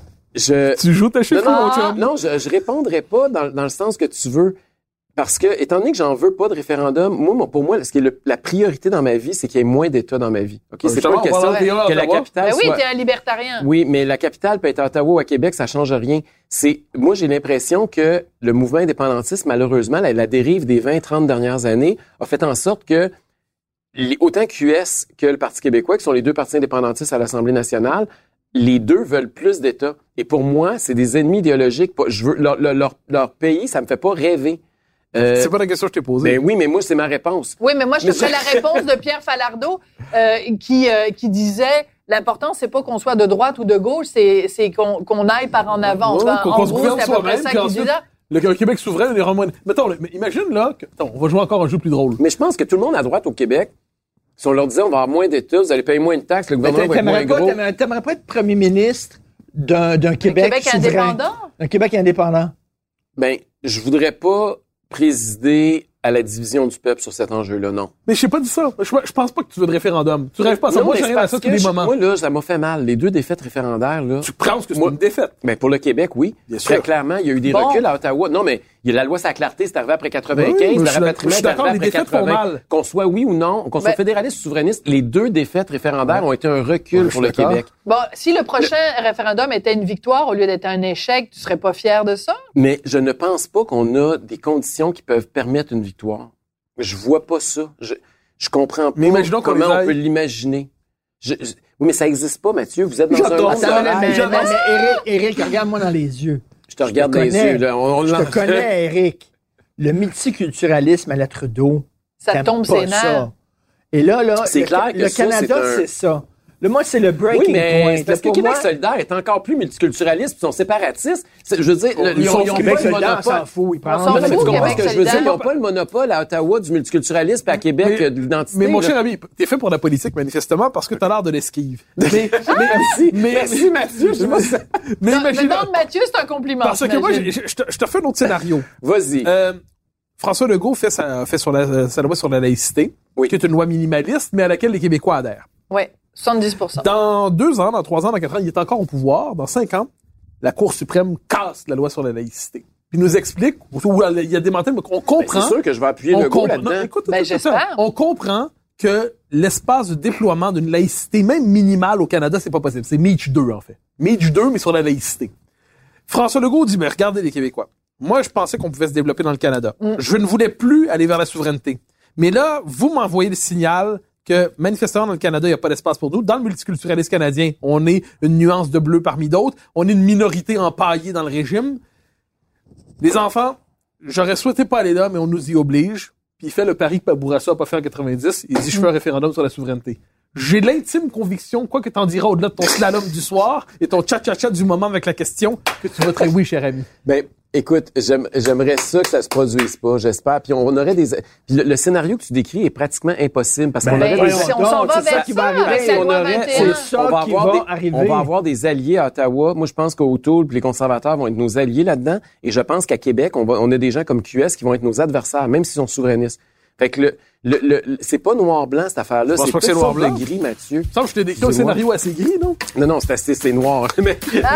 Je... Tu joues ta chef, non, mon chum? Non, je, je répondrai pas dans, dans le sens que tu veux. Parce que, étant donné que j'en veux pas de référendum, moi, pour moi, ce qui est le, la priorité dans ma vie, c'est qu'il y ait moins d'États dans ma vie. Ok, c'est pas une question que la capitale ben oui, soit... t'es un libertarien. Oui, mais la capitale peut être à Ottawa ou à Québec, ça change rien. C'est, moi, j'ai l'impression que le mouvement indépendantiste, malheureusement, la, la dérive des vingt, trente dernières années, a fait en sorte que les, autant Q S que le Parti québécois, qui sont les deux partis indépendantistes à l'Assemblée nationale, les deux veulent plus d'États. Et pour moi, c'est des ennemis idéologiques. Je veux, leur, leur, leur pays, ça me fait pas rêver. Euh, c'est pas la question que je t'ai posée. Ben oui, mais moi, c'est ma réponse. Oui, mais moi, je te ferais la réponse de Pierre Falardeau euh, qui, euh, qui disait l'important, c'est pas qu'on soit de droite ou de gauche, c'est, c'est qu'on, qu'on aille par en avant. Ouais, Enfin, qu'on, en qu'on se gros, gouverne c'est à peu près soi-même, ça puis qu'il ensuite, disait. Le, le Québec souverain, on est moins... Mettons, là, mais imagine, là, que, attends, on va jouer encore un jeu plus drôle. Mais je pense que tout le monde à droite au Québec, si on leur disait on va avoir moins d'États, vous allez payer moins de taxes, le gouvernement va être moins pas, gros. T'aimerais, t'aimerais pas être premier ministre d'un, d'un Québec, Québec souverain? indépendant? Un Québec indépendant. Ben, je voudrais pas présider à la division du peuple sur cet enjeu-là, non. Mais je sais pas dit ça. Je, je pense pas que tu veux de référendum. Tu rêves pas à ça. Non, Moi, mais j'arrive c'est à ça parce tous les que je- moments. Moi, là, ça m'a fait mal. Les deux défaites référendaires, là. Tu penses que c'est Moi- une défaite? Ben, pour le Québec, oui. Bien Très sûr. clairement, il y a eu des Bon. reculs à Ottawa. Non, mais il y a la loi sur la clarté, c'est arrivé après quatre-vingt-quinze, Oui, le mais je suis rapatriement je suis est arrivé d'accord, les après défaites font quatre-vingts. mal. Qu'on soit oui ou non, qu'on soit Ben- fédéraliste ou souverainiste, les deux défaites référendaires ont été un recul Ouais, je pour le suis d'accord. Québec. Bon, si le prochain référendum était une victoire au lieu d'être un échec, tu serais pas fier de ça? Mais je ne pense pas qu'on a des conditions qui peuvent permettre une victoire. Je vois pas ça. Je, je comprends pas Mais imaginons qu'on comment les on aille. peut l'imaginer. Je, je- oui, mais ça existe pas, Mathieu. Vous êtes dans J'adore un ça. monde Attends, de mais, rêve. mais, j'adore mais, mais Eric, Eric, regarde-moi dans les yeux. Je te regarde te dans les connais. yeux. Là. On, on Je l'en- te connais, Eric. Le multiculturalisme à la Trudeau. Ça t'aimes tombe pas ses nerfs. ça. Et là, là, C'est le, clair que le ça, Canada, c'est un- c'est ça. Le moi, c'est le breaking Oui, mais point. c'est parce que Pour Québec moi, solidaire est encore plus multiculturaliste, puis ils sont séparatistes. C'est- Je veux dire, le- ils ils sont ont, ils ont Québec pas le solidaire, on s'en monopole. fout. Ils On parlent s'en Non, mais fout, tu comprends Québec ce que je veux dire? solidaire. Ils n'ont pas le monopole à Ottawa du multiculturalisme, puis à Québec Mais- euh, de l'identité. Mais mon là. cher ami, t'es fait pour la politique, manifestement, parce que t'as l'air de l'esquive. Mais, mais, Merci, mais- merci Mathieu. Je mais, mais Non, imagine, venant de Mathieu, c'est un compliment. parce que moi, j'imagine. je, je te, je te fais un autre scénario. Vas-y. Euh, François Legault fait sa, fait sur la, sa loi sur la laïcité, Oui. qui est une loi minimaliste, mais à laquelle les Québécois adhèrent. Oui, soixante-dix pour cent. Dans deux ans, dans trois ans, dans quatre ans, il est encore au pouvoir. Dans cinq ans, la Cour suprême casse la loi sur la laïcité. Puis il nous explique, ou il y a des mentales, mais qu'on Ben, comprend. c'est sûr que je vais appuyer on le go comprend- là-dedans. non, écoute, Ben, écoute, j'espère. écoute, on comprend que l'espace de déploiement d'une laïcité, même minimale au Canada, c'est pas possible. C'est Meach deux, en fait. Meach deux, mais sur la laïcité. François Legault dit, mais regardez les Québécois. Moi, je pensais qu'on pouvait se développer dans le Canada. Mm. Je ne voulais plus aller vers la souveraineté. Mais là, vous m'envoyez le signal que, manifestement, dans le Canada, il n'y a pas d'espace pour nous. Dans le multiculturalisme canadien, on est une nuance de bleu parmi d'autres. On est une minorité empaillée dans le régime. Les enfants, j'aurais souhaité pas aller là, mais on nous y oblige. Puis il fait le pari que Bourassa a pas fait en quatre-vingt-dix. Il dit, je fais un référendum sur la souveraineté. J'ai l'intime conviction, quoi que t'en diras au-delà de ton slalom du soir et ton tcha-tcha-tcha du moment avec la question, que tu voterais oui, cher ami. Ben, écoute, j'aime- j'aimerais ça que ça se produise pas, j'espère. Puis on aurait des. Puis le, le scénario que tu décris est pratiquement impossible parce qu'on Ben, aurait Ben, des. voyons si on s'en donc, va c'est ça vers qui ça, va arriver. avec la On loi aurait- vingt et c'est un. ça on va qui avoir va des, arriver. On va avoir des alliés à Ottawa. Moi, je pense qu'O'Toole et les conservateurs vont être nos alliés là-dedans. Et je pense qu'à Québec, on, va, on a des gens comme Q S qui vont être nos adversaires, même s'ils sont souverainistes. Fait que le, le, le, le- c'est pas noir-blanc, cette affaire-là. Je pense C'est pas que tout c'est sorte noir-blanc. de gris, Mathieu. Il me semble que je t'ai décrit un Excuse-moi. scénario assez gris, non? Non, non, c'est assez, c'est noir. Mais,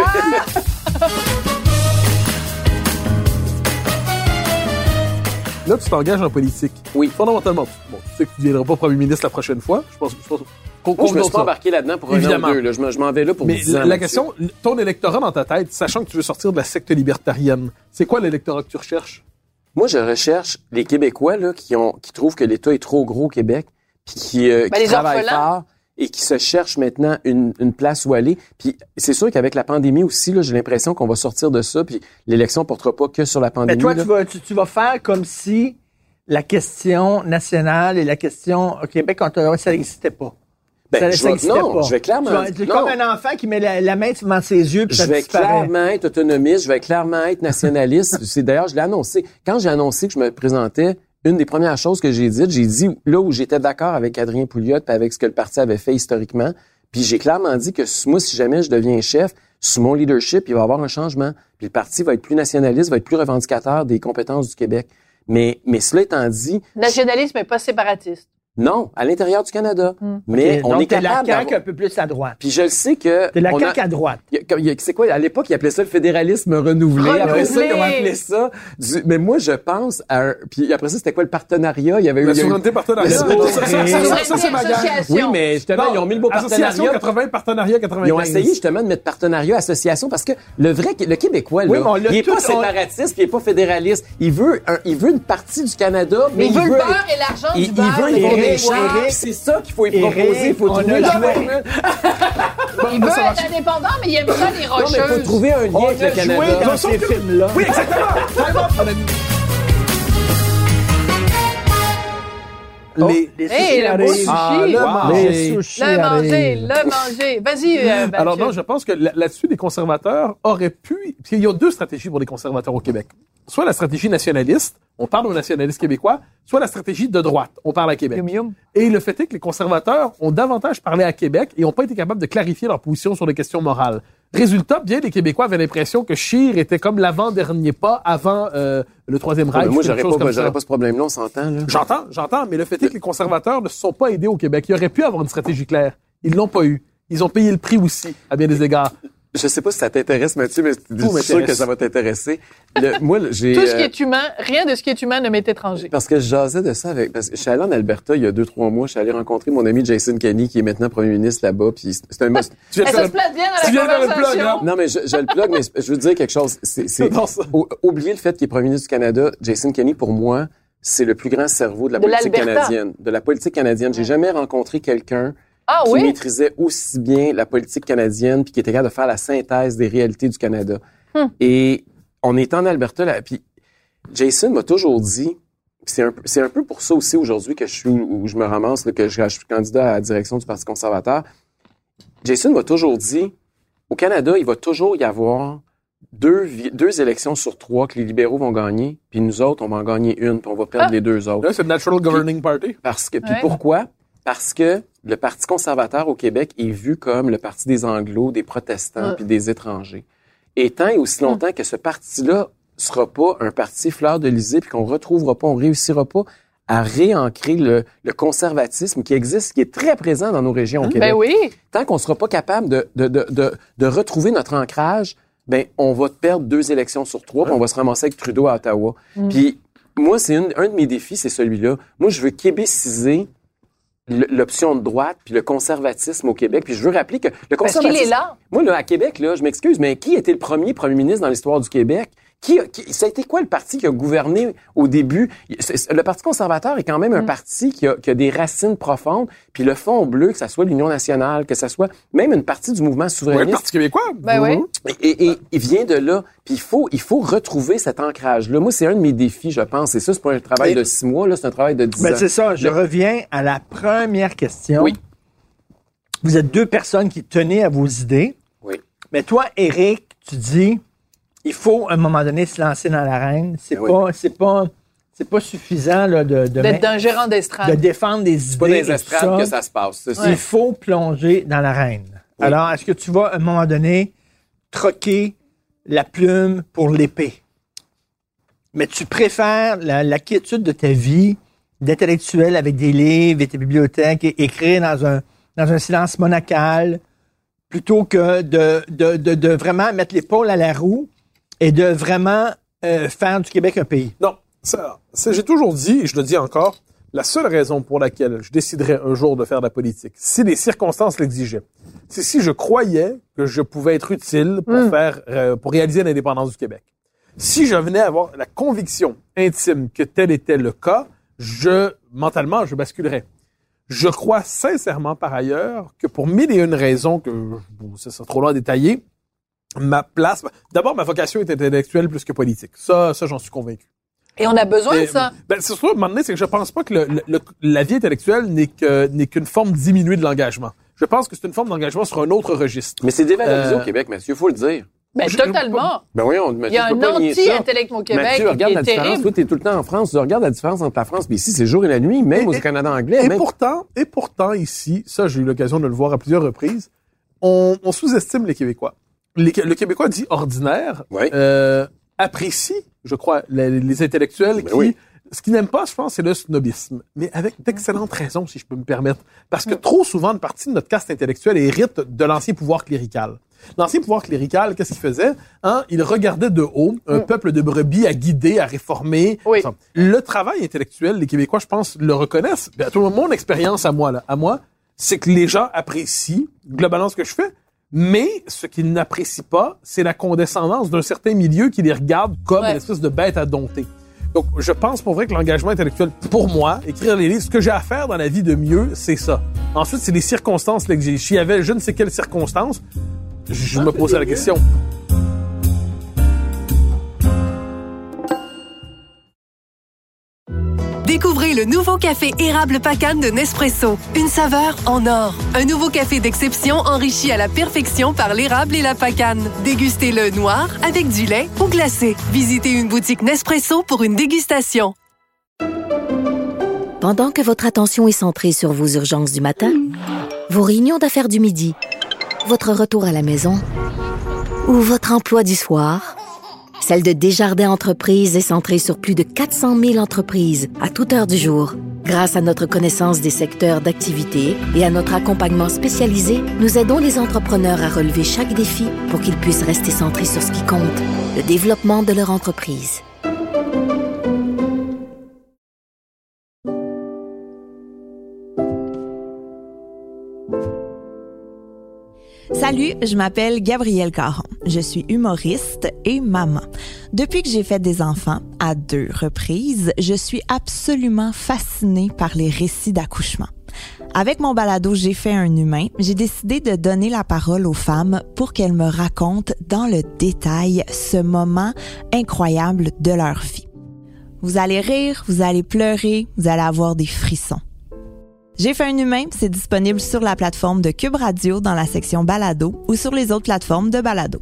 Là, tu t'engages en politique. Oui. Fondamentalement. Bon, tu sais que tu ne deviendras pas premier ministre la prochaine fois. Je pense, je pense qu'on moi, je me qu'on suis pas ça. embarqué là-dedans pour un an Évidemment. ou deux. Là. Je, m'en- je m'en vais là pour Mais dix ans. la, la Mathieu. question, ton électorat dans ta tête, sachant que tu veux sortir de la secte libertarienne, c'est quoi l'électorat que tu recherches? Moi, je recherche les Québécois là, qui, ont, qui trouvent que l'État est trop gros au Québec, puis qui, euh, Ben, qui les travaillent orphelins. fort et qui se cherchent maintenant une, une place où aller. Puis c'est sûr qu'avec la pandémie aussi, là, j'ai l'impression qu'on va sortir de ça, puis l'élection ne portera pas que sur la Mais pandémie. toi, là. tu vas, tu, tu vas faire comme si la question nationale et la question au Québec, Ontario, ça n'existait pas. Ben, ça, je ça vais- n'existait non, pas. je vais clairement- Tu vas- C'est non. comme un enfant qui met la, la main devant ses yeux puis Je ça vais disparaît. clairement être autonomiste, je vais clairement être nationaliste. C'est d'ailleurs, je l'ai annoncé. Quand j'ai annoncé que je me présentais, une des premières choses que j'ai dites, j'ai dit là où j'étais d'accord avec Adrien Pouliot puis avec ce que le parti avait fait historiquement, puis j'ai clairement dit que moi, si jamais je deviens chef, sous mon leadership, il va y avoir un changement. Puis le parti va être plus nationaliste, va être plus revendicateur des compétences du Québec. Mais, mais cela étant dit, Nationalisme et pas séparatiste. non, à l'intérieur du Canada. Hmm. Mais Et on donc, est t'es la capable C A Q d'avoir- un peu plus à droite. Puis je le sais que... T'es la on C a- A Q à droite. Il y a- comme- il y a- C'est quoi, à l'époque, ils appelaient ça le fédéralisme renouvelé. Renouvelé. Après ça, comment appeler ça? Du- mais moi, je pense à un- puis après ça, c'était quoi le partenariat? Il y avait eu... La il y a eu- souveraineté partenariat. La Ça, souveraineté. ça, ça, ça, ça, c'est ma gang. Association. Oui, mais justement, ils ont mis le mot Association partenariat. quatre-vingts, partenariat quatre-vingt-quinze. Ils ont essayé justement de mettre partenariat, association, parce que le vrai, le Québécois, là, Oui, mais on l'a il est tout- pas on- séparatiste, puis il est pas fédéraliste. Il veut, un- il veut une partie du Canada, mais Mais il veut le beurre être- et l'argent il, du il beurre. veut le Eric, fond des champs, Eric, puis c'est ça qu'il faut y Eric, proposer. Il faut on trouver a la joué. formule. Il veut être indépendant, mais il aime ça, les Non, mais il faut rocheuses. trouver un lien On avec a le joué Canada. dans ces films-là. Oui, exactement. Time out, mon ami. Oh. Les, les sushis hey, le beau sushi. Ah, le wow. manger. Les sushis le manger, le manger. Vas-y, euh, Alors non, je pense que là-dessus, les conservateurs auraient pu... Parce qu'il y a deux stratégies pour les conservateurs au Québec. Soit la stratégie nationaliste, on parle aux nationalistes québécois, soit la stratégie de droite, on parle à Québec. Yum, yum. Et le fait est que les conservateurs ont davantage parlé à Québec et n'ont pas été capables de clarifier leur position sur les questions morales. Résultat, bien les Québécois avaient l'impression que Scheer était comme l'avant-dernier pas avant euh, le Troisième Reich. Ouais, moi, j'aurais pas, j'aurais pas ce problème-là, on s'entend. Là. J'entends, j'entends, mais le fait est que les conservateurs ne se sont pas aidés au Québec. Ils auraient pu avoir une stratégie claire. Ils l'ont pas eu. Ils ont payé le prix aussi, à bien des égards. Je sais pas si ça t'intéresse, Mathieu, mais je suis sûr que ça va t'intéresser. Le, moi, j'ai... Tout ce qui est humain, rien de ce qui est humain ne m'est étranger. Parce que je jasais de ça avec... Parce que je suis allé en Alberta il y a deux, trois mois. Je suis allé rencontrer mon ami Jason Kenney, qui est maintenant premier ministre là-bas. Puis c'est un... tu viens ça se place bien dans la conversation. Plug, hein? Non, mais je, je le plug, mais je veux dire quelque chose. C'est, c'est... Oubliez le fait qu'il est premier ministre du Canada. Jason Kenney, pour moi, c'est le plus grand cerveau de la de politique l'Alberta. canadienne. De la politique canadienne. J'ai jamais rencontré quelqu'un Ah, qui oui? maîtrisait aussi bien la politique canadienne puis qui était capable de faire la synthèse des réalités du Canada. Hmm. Et on est en Alberta, là, puis Jason m'a toujours dit, c'est un, c'est un peu pour ça aussi aujourd'hui que je suis où, où je me ramasse, là, que je, je suis candidat à la direction du Parti conservateur. Jason m'a toujours dit, au Canada, il va toujours y avoir deux, deux élections sur trois que les libéraux vont gagner, puis nous autres, on va en gagner une, puis on va perdre ah. les deux autres. Là, c'est le Natural Governing Party. Parce que, puis ouais. pourquoi? Parce que le Parti conservateur au Québec est vu comme le parti des Anglos, des protestants ouais. puis des étrangers. Et tant et aussi longtemps que ce parti-là sera pas un parti fleur de lysée puis qu'on retrouvera pas, on réussira pas à réancrer le, le conservatisme qui existe, qui est très présent dans nos régions au Québec. Ben oui. Tant qu'on sera pas capable de, de, de, de, de retrouver notre ancrage, ben on va perdre deux élections sur trois, puis on va se ramasser avec Trudeau à Ottawa. Mm. Puis moi, c'est une, un de mes défis, c'est celui-là. Moi, je veux québéciser l'option de droite puis le conservatisme au Québec. Puis je veux rappeler que le conservatisme... Parce qu'il est là. Moi, là, à Québec, là, je m'excuse, mais qui était le premier premier ministre dans l'histoire du Québec? Qui, qui, ça a été quoi le parti qui a gouverné au début? Le Parti conservateur est quand même un mmh. parti qui a, qui a des racines profondes. Puis le fond bleu, que ça soit l'Union nationale, que ça soit même une partie du mouvement souverainiste. Oui, le Parti québécois. Ben oui. Et, et, et il vient de là. Puis il faut, il faut retrouver cet ancrage-là. Moi, c'est un de mes défis, je pense. Et ça, c'est pas un travail et... de six mois, là, c'est un travail de dix ben, ans. C'est ça. Je le... reviens à la première question. Oui. Vous êtes deux personnes qui tenaient à vos idées. Oui. Mais toi, Éric, tu dis... Il faut, à un moment donné, se lancer dans l'arène. C'est oui. pas, c'est pas, c'est pas suffisant là, de, de d'être un gérant d'estrade, de défendre des idées. C'est pas dans les estrades que ça se passe. C'est Il faut plonger dans l'arène. Oui. Alors, est-ce que tu vas, à un moment donné, troquer la plume pour l'épée? Mais tu préfères la, la quiétude de ta vie d'intellectuel avec des livres et tes bibliothèques et écrire dans un, dans un silence monacal plutôt que de, de, de, de vraiment mettre l'épaule à la roue et de vraiment euh, faire du Québec un pays. Non, ça, ça, j'ai toujours dit, et je le dis encore, la seule raison pour laquelle je déciderais un jour de faire de la politique, si les circonstances l'exigeaient, c'est si je croyais que je pouvais être utile pour mmh. faire, euh, pour réaliser l'indépendance du Québec. Si je venais avoir la conviction intime que tel était le cas, je, mentalement, je basculerais. Je crois sincèrement, par ailleurs, que pour mille et une raisons que, bon, ça sera trop long à détailler, ma place, d'abord, ma vocation est intellectuelle plus que politique. Ça, ça, j'en suis convaincu. Et on a besoin Et, de ça. Ben, c'est sûr, à un moment donné, c'est que je pense pas que le, le, la vie intellectuelle n'est que, n'est qu'une forme diminuée de l'engagement. Je pense que c'est une forme d'engagement sur un autre registre. Mais c'est dévalorisé Euh, au Québec, Mathieu, faut le dire. Ben, je- totalement. Ben voyons, Mathieu, Il y a tu un peux pas nier ça. anti-intellect au Québec Mathieu, qui regarde est la différence. terrible. Toi, t'es tout le temps en France. Tu regardes la différence entre la France. Mais ici, c'est jour et la nuit, même Et- au et- Canada anglais. Et même... pourtant, et pourtant, ici, ça, j'ai eu l'occasion de le voir à plusieurs reprises, on, on sous-estime les Québécois. Les, le Québécois dit ordinaire, Ouais. euh, apprécie, je crois, les, les intellectuels Ben qui... oui. Ce qu'ils n'aiment pas, je pense, c'est le snobisme. Mais avec d'excellentes raisons, si je peux me permettre. Parce que trop souvent, une partie de notre caste intellectuelle hérite de l'ancien pouvoir clérical. L'ancien pouvoir clérical, qu'est-ce qu'il faisait? Hein? Il regardait de haut un Mm. peuple de brebis à guider, à réformer. Oui. Le travail intellectuel, les Québécois, je pense, le reconnaissent. Bien, tout le monde, mon expérience à moi, là, à moi, c'est que les gens apprécient globalement ce que je fais. Mais ce qu'ils n'apprécient pas, c'est la condescendance d'un certain milieu qui les regarde comme Ouais. une espèce de bête à dompter. Donc, je pense pour vrai que l'engagement intellectuel, pour moi, écrire les livres, ce que j'ai à faire dans la vie de mieux, c'est ça. Ensuite, c'est les circonstances là, que j'ai. S'il y avait je ne sais quelles circonstances, je me posais la question. Découvrez Découvrez le nouveau café érable Pacane de Nespresso. Une saveur en or. Un nouveau café d'exception enrichi à la perfection par l'érable et la pacane. Dégustez-le noir, avec du lait ou glacé. Visitez une boutique Nespresso pour une dégustation. Pendant que votre attention est centrée sur vos urgences du matin, vos réunions d'affaires du midi, votre retour à la maison ou votre emploi du soir, celle de Desjardins Entreprises est centrée sur plus de quatre cent mille entreprises à toute heure du jour. Grâce à notre connaissance des secteurs d'activité et à notre accompagnement spécialisé, nous aidons les entrepreneurs à relever chaque défi pour qu'ils puissent rester centrés sur ce qui compte, le développement de leur entreprise. Salut, je m'appelle Gabrielle Caron. Je suis humoriste et maman. Depuis que j'ai fait des enfants, à deux reprises, je suis absolument fascinée par les récits d'accouchement. Avec mon balado J'ai fait un humain, j'ai décidé de donner la parole aux femmes pour qu'elles me racontent dans le détail ce moment incroyable de leur vie. Vous allez rire, vous allez pleurer, vous allez avoir des frissons. J'ai fait un humain, c'est disponible sur la plateforme de Cube Radio dans la section balado ou sur les autres plateformes de balado.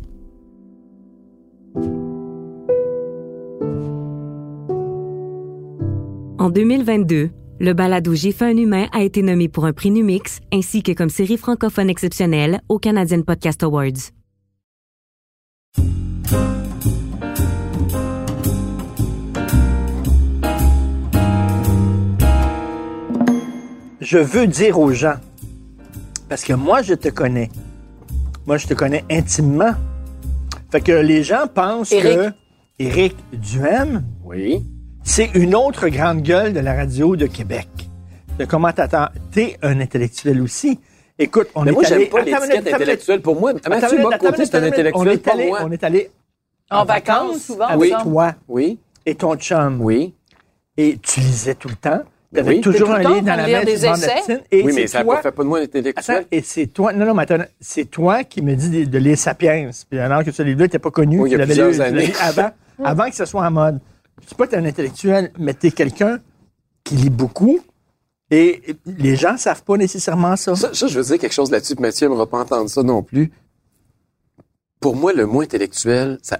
En deux mille vingt-deux, le balado J'ai fait un humain a été nommé pour un prix Numix ainsi que comme série francophone exceptionnelle aux Canadian Podcast Awards. Je veux dire aux gens, parce que moi, je te connais. Moi, je te connais intimement. Fait que les gens pensent Éric. que Éric Duhem, oui, c'est une autre grande gueule de la radio de Québec. Le commentateur, t'es un intellectuel aussi. Écoute, on mais est moi, allé... j'aime pas l'étiquette intellectuelle. Pour moi, Mathieu Bock-Côté, c'est un intellectuel pour moi. On est allé en, en vacances, vacances souvent, avec oui. toi oui. et ton chum. Oui. Et tu lisais tout le temps. Tu avais oui. toujours un livre dans la main, des essais. Et oui, mais ça ne fait pas de moi un intellectuel. Attends, et c'est toi, non, non, mais attends, c'est toi qui me dis de, de lire Sapiens. Puis alors que ce livre-là n'était pas connu, oui, il y a plusieurs années. avant, avant que ce soit en mode. Je ne dis pas que tu es un intellectuel, mais tu es quelqu'un qui lit beaucoup. Et les gens ne savent pas nécessairement ça. ça. Ça, je veux dire quelque chose là-dessus, puis Mathieu ne va pas entendre ça non plus. Pour moi, le mot intellectuel, ça...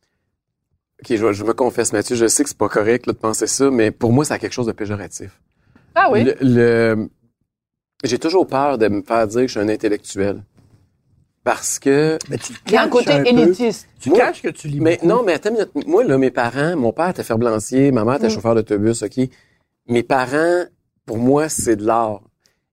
OK, je, je me confesse, Mathieu, je sais que c'est pas correct là, de penser ça, mais pour moi, ça a quelque chose de péjoratif. Ah oui? Le, le... J'ai toujours peur de me faire dire que je suis un intellectuel. Parce que... Mais tu il y a un côté un élitiste. Tu moi, caches que tu lis mais beaucoup. Non, mais attends, moi, là, mes parents, mon père était ferblancier, ma mère était mm. chauffeur d'autobus, OK? Mes parents, pour moi, c'est de l'art.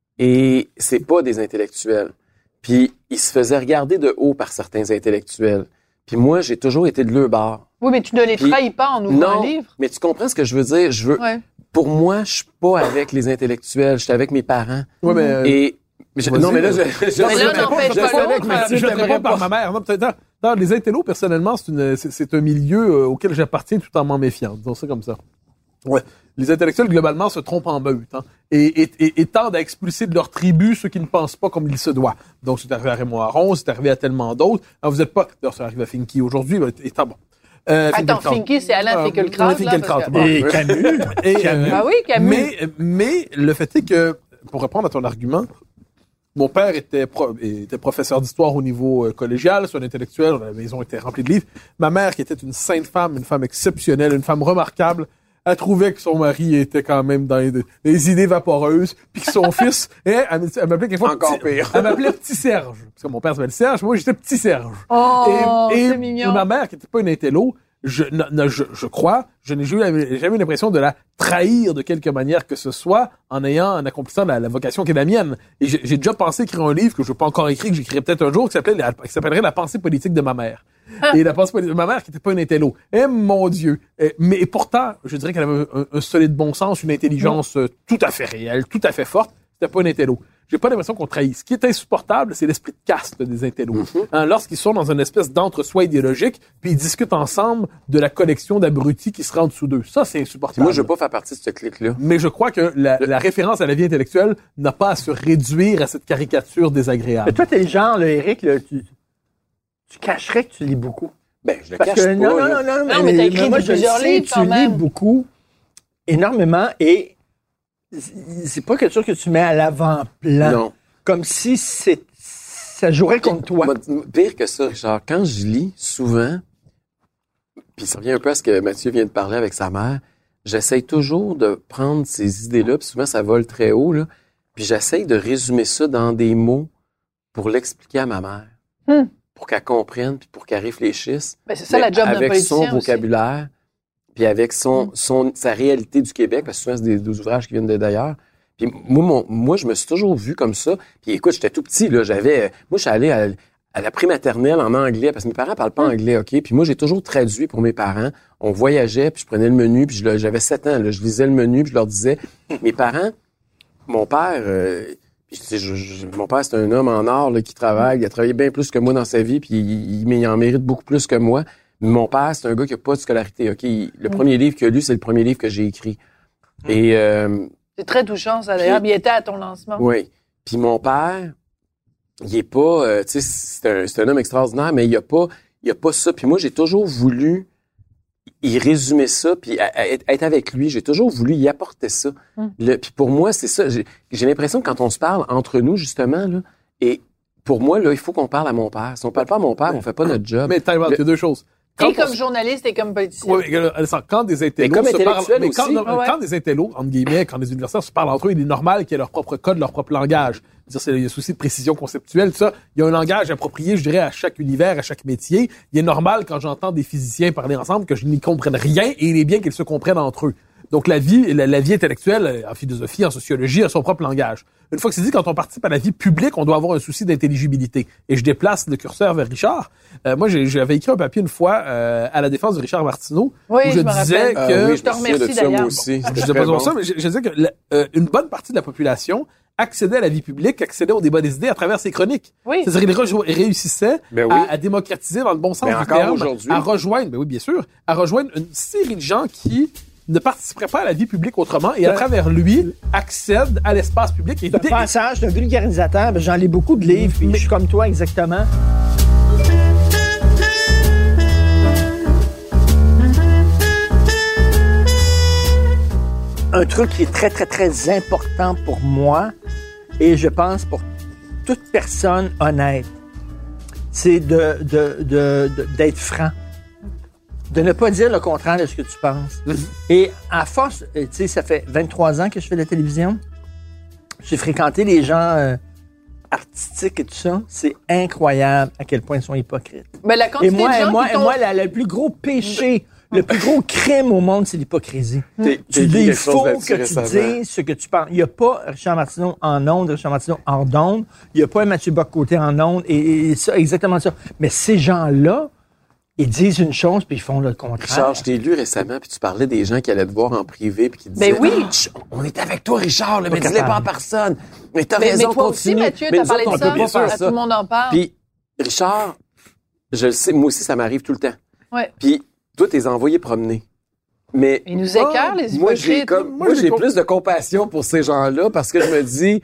Et c'est pas des intellectuels. Puis, ils se faisaient regarder de haut par certains intellectuels. Puis moi, j'ai toujours été de leur bord. Oui, mais tu ne les trahis pas en ouvrant non, un livre. Mais tu comprends ce que je veux dire? Je veux... Ouais. Pour moi, je suis pas avec les intellectuels, je suis avec mes parents. Ouais, mais... Euh... Et... Je, non, mais là, je, je, je, mais là, je, n'empêche je, pas je l'autre. Mathieu, je te réponds par ma mère. Non, dans, dans les intellos, personnellement, c'est, une, c'est, c'est un milieu euh, auquel j'appartiens tout en m'en méfiant. Disons ça comme ça. Ouais. Les intellectuels, globalement, se trompent en meute, hein, et, et, et, et tendent à expulser de leur tribu ceux qui ne pensent pas comme il se doit. Donc, c'est arrivé à Raymond Aron, c'est arrivé à tellement d'autres. Alors, vous êtes pas... D'ailleurs, ça arrive à Finky aujourd'hui, mais étant bon. Euh, Attends, Finky, c'est Alain Finkielkraut. Finkielkraut. Et Camus. Et, Camus. Ah oui, Camus. Mais, mais le fait est que, pour répondre à ton argument, mon père était, pro, était professeur d'histoire au niveau euh, collégial, c'est un intellectuel, la maison était remplie de livres. Ma mère, qui était une sainte femme, une femme exceptionnelle, une femme remarquable, elle trouvait que son mari était quand même dans les, les idées vaporeuses, puis que son fils, elle, elle, elle m'appelait quelquefois Encore petit, pire. Elle m'appelait Petit Serge, parce que mon père s'appelle Serge, moi j'étais Petit Serge. Oh, et, et, c'est mignon. Et ma mère, qui n'était pas une intello, je, ne, je, je crois, je n'ai jamais, jamais eu l'impression de la trahir de quelque manière que ce soit en ayant, en accomplissant la, la vocation qui est la mienne. Et j'ai, j'ai déjà pensé écrire un livre que je n'ai pas encore écrit, que j'écrirai peut-être un jour, qui s'appelait, qui s'appellerait La pensée politique de ma mère. Ah. Et la pensée politique de ma mère, qui n'était pas une intello. Eh, mon Dieu. Eh, mais pourtant, je dirais qu'elle avait un, un solide bon sens, une intelligence mmh. tout à fait réelle, tout à fait forte. C'était pas une intello. J'ai pas l'impression qu'on trahit. Ce qui est insupportable, c'est l'esprit de caste des intellos. Mm-hmm. Hein, lorsqu'ils sont dans une espèce d'entre-soi idéologique, puis ils discutent ensemble de la collection d'abrutis qui sera en dessous d'eux. Ça, c'est insupportable. Moi, je veux pas faire partie de ce clique-là. Mais je crois que la, la référence à la vie intellectuelle n'a pas à se réduire à cette caricature désagréable. Mais toi, t'es le genre, là, Éric, là, tu, tu cacherais que tu lis beaucoup. Ben, je le Parce cache que, pas. non, non, non, non, non, mais, mais t'as écrit mais moi, je plusieurs sais, livres, quand tu même. lis beaucoup, énormément, et c'est pas quelque chose que tu mets à l'avant-plan. Non. Comme si c'est, ça jouerait contre toi. Moi, pire que ça, Richard, quand je lis souvent, puis ça revient un peu à ce que Mathieu vient de parler avec sa mère, j'essaye toujours de prendre ces idées-là, puis souvent ça vole très haut, là, puis j'essaye de résumer ça dans des mots pour l'expliquer à ma mère, hmm. pour qu'elle comprenne, puis pour qu'elle réfléchisse. Ben, c'est ça la job d'un avec politicien son vocabulaire, aussi. Puis avec son, son, sa réalité du Québec, parce que souvent c'est des, des ouvrages qui viennent de d'ailleurs. Puis moi, mon, moi, je me suis toujours vu comme ça. Puis écoute, j'étais tout petit, là, j'avais, moi, je suis allé à, à la prématernelle en anglais, parce que mes parents parlent pas anglais, OK? Puis moi, j'ai toujours traduit pour mes parents. On voyageait, puis je prenais le menu, puis je, j'avais sept ans, là, je lisais le menu, puis je leur disais, mes parents, mon père, euh, puis, je, je, mon père, c'est un homme en or là, qui travaille, il a travaillé bien plus que moi dans sa vie, puis il, il, il en mérite beaucoup plus que moi. Mais mon père, c'est un gars qui a pas de scolarité, OK? Il, le mm. premier livre qu'il a lu, c'est le premier livre que j'ai écrit. Mm. Et... Euh, c'est très touchant, ça, d'ailleurs. Puis, il était à ton lancement. Oui. Puis mon père, il est pas... Euh, tu sais, c'est un, c'est un homme extraordinaire, mais il a pas, il a pas ça. Puis moi, j'ai toujours voulu y résumer ça, puis à, à, être avec lui. J'ai toujours voulu y apporter ça. Mm. Le, puis pour moi, c'est ça. J'ai, j'ai l'impression que quand on se parle entre nous, justement, là, et pour moi, là, il faut qu'on parle à mon père. Si on parle pas à mon père, on fait pas notre job. Mais t'as il y a deux choses. Quand et comme journaliste et comme politicien. Oui, quand des intellos se parlent, mais quand, non, ouais. quand des intellos, entre guillemets, quand des universitaires se parlent entre eux, il est normal qu'il y ait leur propre code, leur propre langage. C'est-à-dire, c'est, il y a un souci de précision conceptuelle, tout ça. Il y a un langage approprié, je dirais, à chaque univers, à chaque métier. Il est normal, quand j'entends des physiciens parler ensemble, que je n'y comprenne rien, et il est bien qu'ils se comprennent entre eux. Donc, la vie, la, la vie intellectuelle, en philosophie, en sociologie, a son propre langage. Une fois que c'est dit, quand on participe à la vie publique, on doit avoir un souci d'intelligibilité. Et je déplace le curseur vers Richard. Euh, moi, j'ai, j'avais écrit un papier une fois euh, à la défense de Richard Martineau, oui, où je, je disais que... Euh, oui, je te remercie d'ailleurs. Moi aussi. Je disais pas bon. ça, mais je, je disais que la, euh, une bonne partie de la population accédait à la vie publique, accédait au débat des idées à travers ses chroniques. Oui. C'est-à-dire qu'il re- réussissait ben oui. à, à démocratiser, dans le bon sens ben du terme, aujourd'hui. à rejoindre, ben oui, bien sûr, à rejoindre une série de gens qui ne participeraient pas à la vie publique autrement et à travers lui accèdent à l'espace public. Et un passage d'un vulgarisateur, ben, j'en lis beaucoup de livres, puis mais... je suis comme toi exactement. Un truc qui est très, très, très important pour moi, et je pense pour toute personne honnête, c'est de, de, de, de, d'être franc. De ne pas dire le contraire de ce que tu penses. Et à force, tu sais, ça fait vingt-trois ans que je fais de la télévision. J'ai fréquenté les gens euh, artistiques et tout ça. C'est incroyable à quel point ils sont hypocrites. Mais la quantité et moi, de gens et moi, qui et moi la, le plus gros péché, le plus gros crime au monde, c'est l'hypocrisie. T'es, tu t'es il faut que tu récemment. dises ce que tu penses. Il n'y a pas Richard Martineau en ondes, Richard Martineau hors d'ondes. Il n'y a pas Mathieu Bock-Côté en ondes. Et, et ça, exactement ça. Mais ces gens-là, ils disent une chose, puis ils font le contraire. Richard, je t'ai lu récemment, puis tu parlais des gens qui allaient te voir en privé, puis qui disaient... Ben oui! Ah, on est avec toi, Richard, là, mais dis-le pas en personne. Mais t'as mais, raison, mais toi continue. aussi, Mathieu, mais t'as parlé de ça, pas faire tout le monde en parle. Puis, Richard, je le sais, moi aussi, ça m'arrive tout le temps. Ouais. Puis, toi, t'es envoyé promener. Mais... Ils nous écœurent, les hypocrites. Moi, j'ai, comme, moi, j'ai plus de compassion pour ces gens-là, parce que je me dis...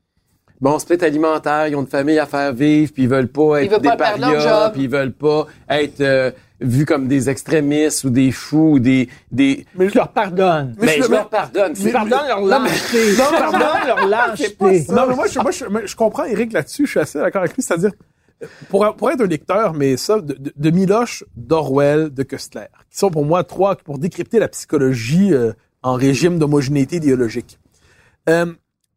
Bon, c'est peut-être alimentaire, ils ont une famille à faire vivre, puis ils veulent pas être des parias, puis ils veulent pas être euh, vus comme des extrémistes ou des fous ou des... des... Mais je leur pardonne. Mais, mais je, je leur pardonne. Je pardonne leur lâcheté. Non, je pardonne leur lâcheté. Non, mais moi, je, moi je, je comprends Éric là-dessus, je suis assez d'accord avec lui, c'est-à-dire, pour, pour être un lecteur, mais ça, de, de, de Miloche, d'Orwell, de Köstler, qui sont pour moi trois, pour décrypter la psychologie euh, en régime d'homogénéité idéologique. Euh,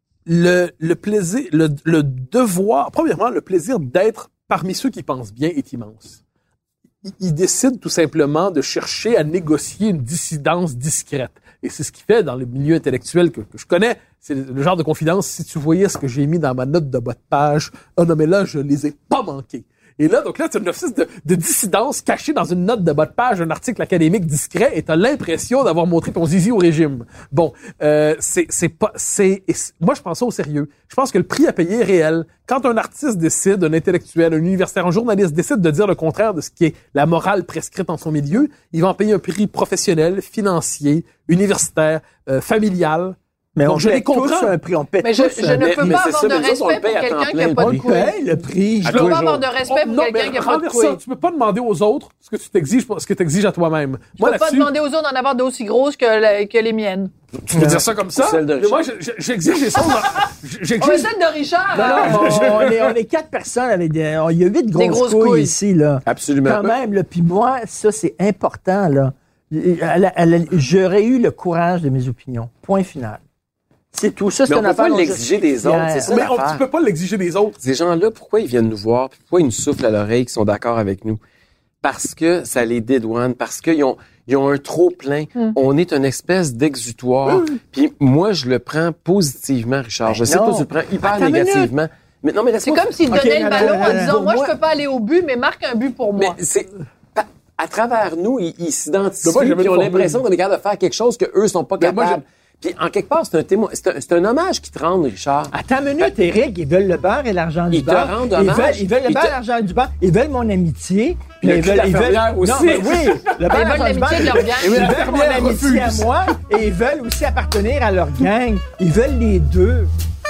Le, le plaisir, le, le devoir, premièrement, le plaisir d'être parmi ceux qui pensent bien est immense. Ils, ils décident tout simplement de chercher à négocier une dissidence discrète. Et c'est ce qu'il fait dans le milieu intellectuel que, que je connais. C'est le genre de confidence, si tu voyais ce que j'ai mis dans ma note de bas de page, oh non mais là, je les ai pas manqués. Et là, donc là, c'est une office de, de dissidence cachée dans une note de bas de page, un article académique discret, et t'as l'impression d'avoir montré ton zizi au régime. Bon, euh, c'est, c'est pas, c'est, moi, je prends ça au sérieux. Je pense que le prix à payer est réel. Quand un artiste décide, un intellectuel, un universitaire, un journaliste décide de dire le contraire de ce qui est la morale prescrite en son milieu, il va en payer un prix professionnel, financier, universitaire, euh, familial. Mais Donc, on je les paie tous comprends. un prix, on paie Mais je, tous je un ne mais- peux mais pas c'est avoir ça, de mais nous autres, on le respect paye pour à quelqu'un temps qui n'a plein, pas On de le couilles. paye le prix. Je À peux tous pas les avoir jours. de respect Oh, pour non, quelqu'un mais qui n'a pas de renverse couilles. ça, tu peux pas demander aux autres ce que tu t'exiges, ce que t'exiges à toi-même. Je Moi, peux pas là-dessus, demander aux autres d'en avoir d'aussi grosses que, la- que les miennes. tu peux dire ça comme ça. Celle de Mais moi, Richard. je- je- j'exige les choses. On J'exige. est celle de Richard. Non, hein? non, on, on est, on est quatre personnes avec des. Il y a huit grosses, grosses couilles, couilles. ici, là. Absolument. Quand même, là. Puis moi, ça, c'est important, là. Elle a- elle a- J'aurais eu le courage de mes opinions. Point final. C'est tout ça, c'est Mais on une peut affaire pas dont je l'exiger suis des autres, fier. c'est ça. Mais on, l'affaire. tu peux pas l'exiger des autres. Ces gens-là, pourquoi ils viennent nous voir? puis Pourquoi ils nous soufflent à l'oreille qu'ils sont d'accord avec nous? Parce que ça les dédouane, parce qu'ils ont, ils ont un trop-plein. Mm. On est une espèce d'exutoire. Puis moi, je le prends positivement, Richard. Je Ben sais que non. toi, tu le prends hyper Attends une négativement. Mais non, mais C'est laisse-moi- comme s'il Ok, donnait non, le ballon non, en non, disant, non, moi, moi- je peux pas aller au but, mais marque un but pour moi. Mais c'est pa- à travers nous, ils ils s'identifient, Mais moi, j'avais puis une ont formule. l'impression qu'on est capable de faire quelque chose que eux sont pas Mais moi, capables. Puis en quelque part, c'est un témoin, c'est un, c'est un hommage qu'ils te rendent, Richard. Attends une minute, Éric, ils veulent le beurre et l'argent du Ils te beurre. rendent Ils hommage. veulent, ils veulent le Ils beurre te- et l'argent du beurre. Ils veulent mon amitié. Puis le ils cul veulent, de la ils veulent, fermière aussi. Non, mais oui, le beurre Ils et veulent l'argent du beurre. l'amitié de leur gang. Ils veulent la mon fermière amitié à refuse. moi et ils veulent aussi appartenir à leur gang. Ils veulent les deux.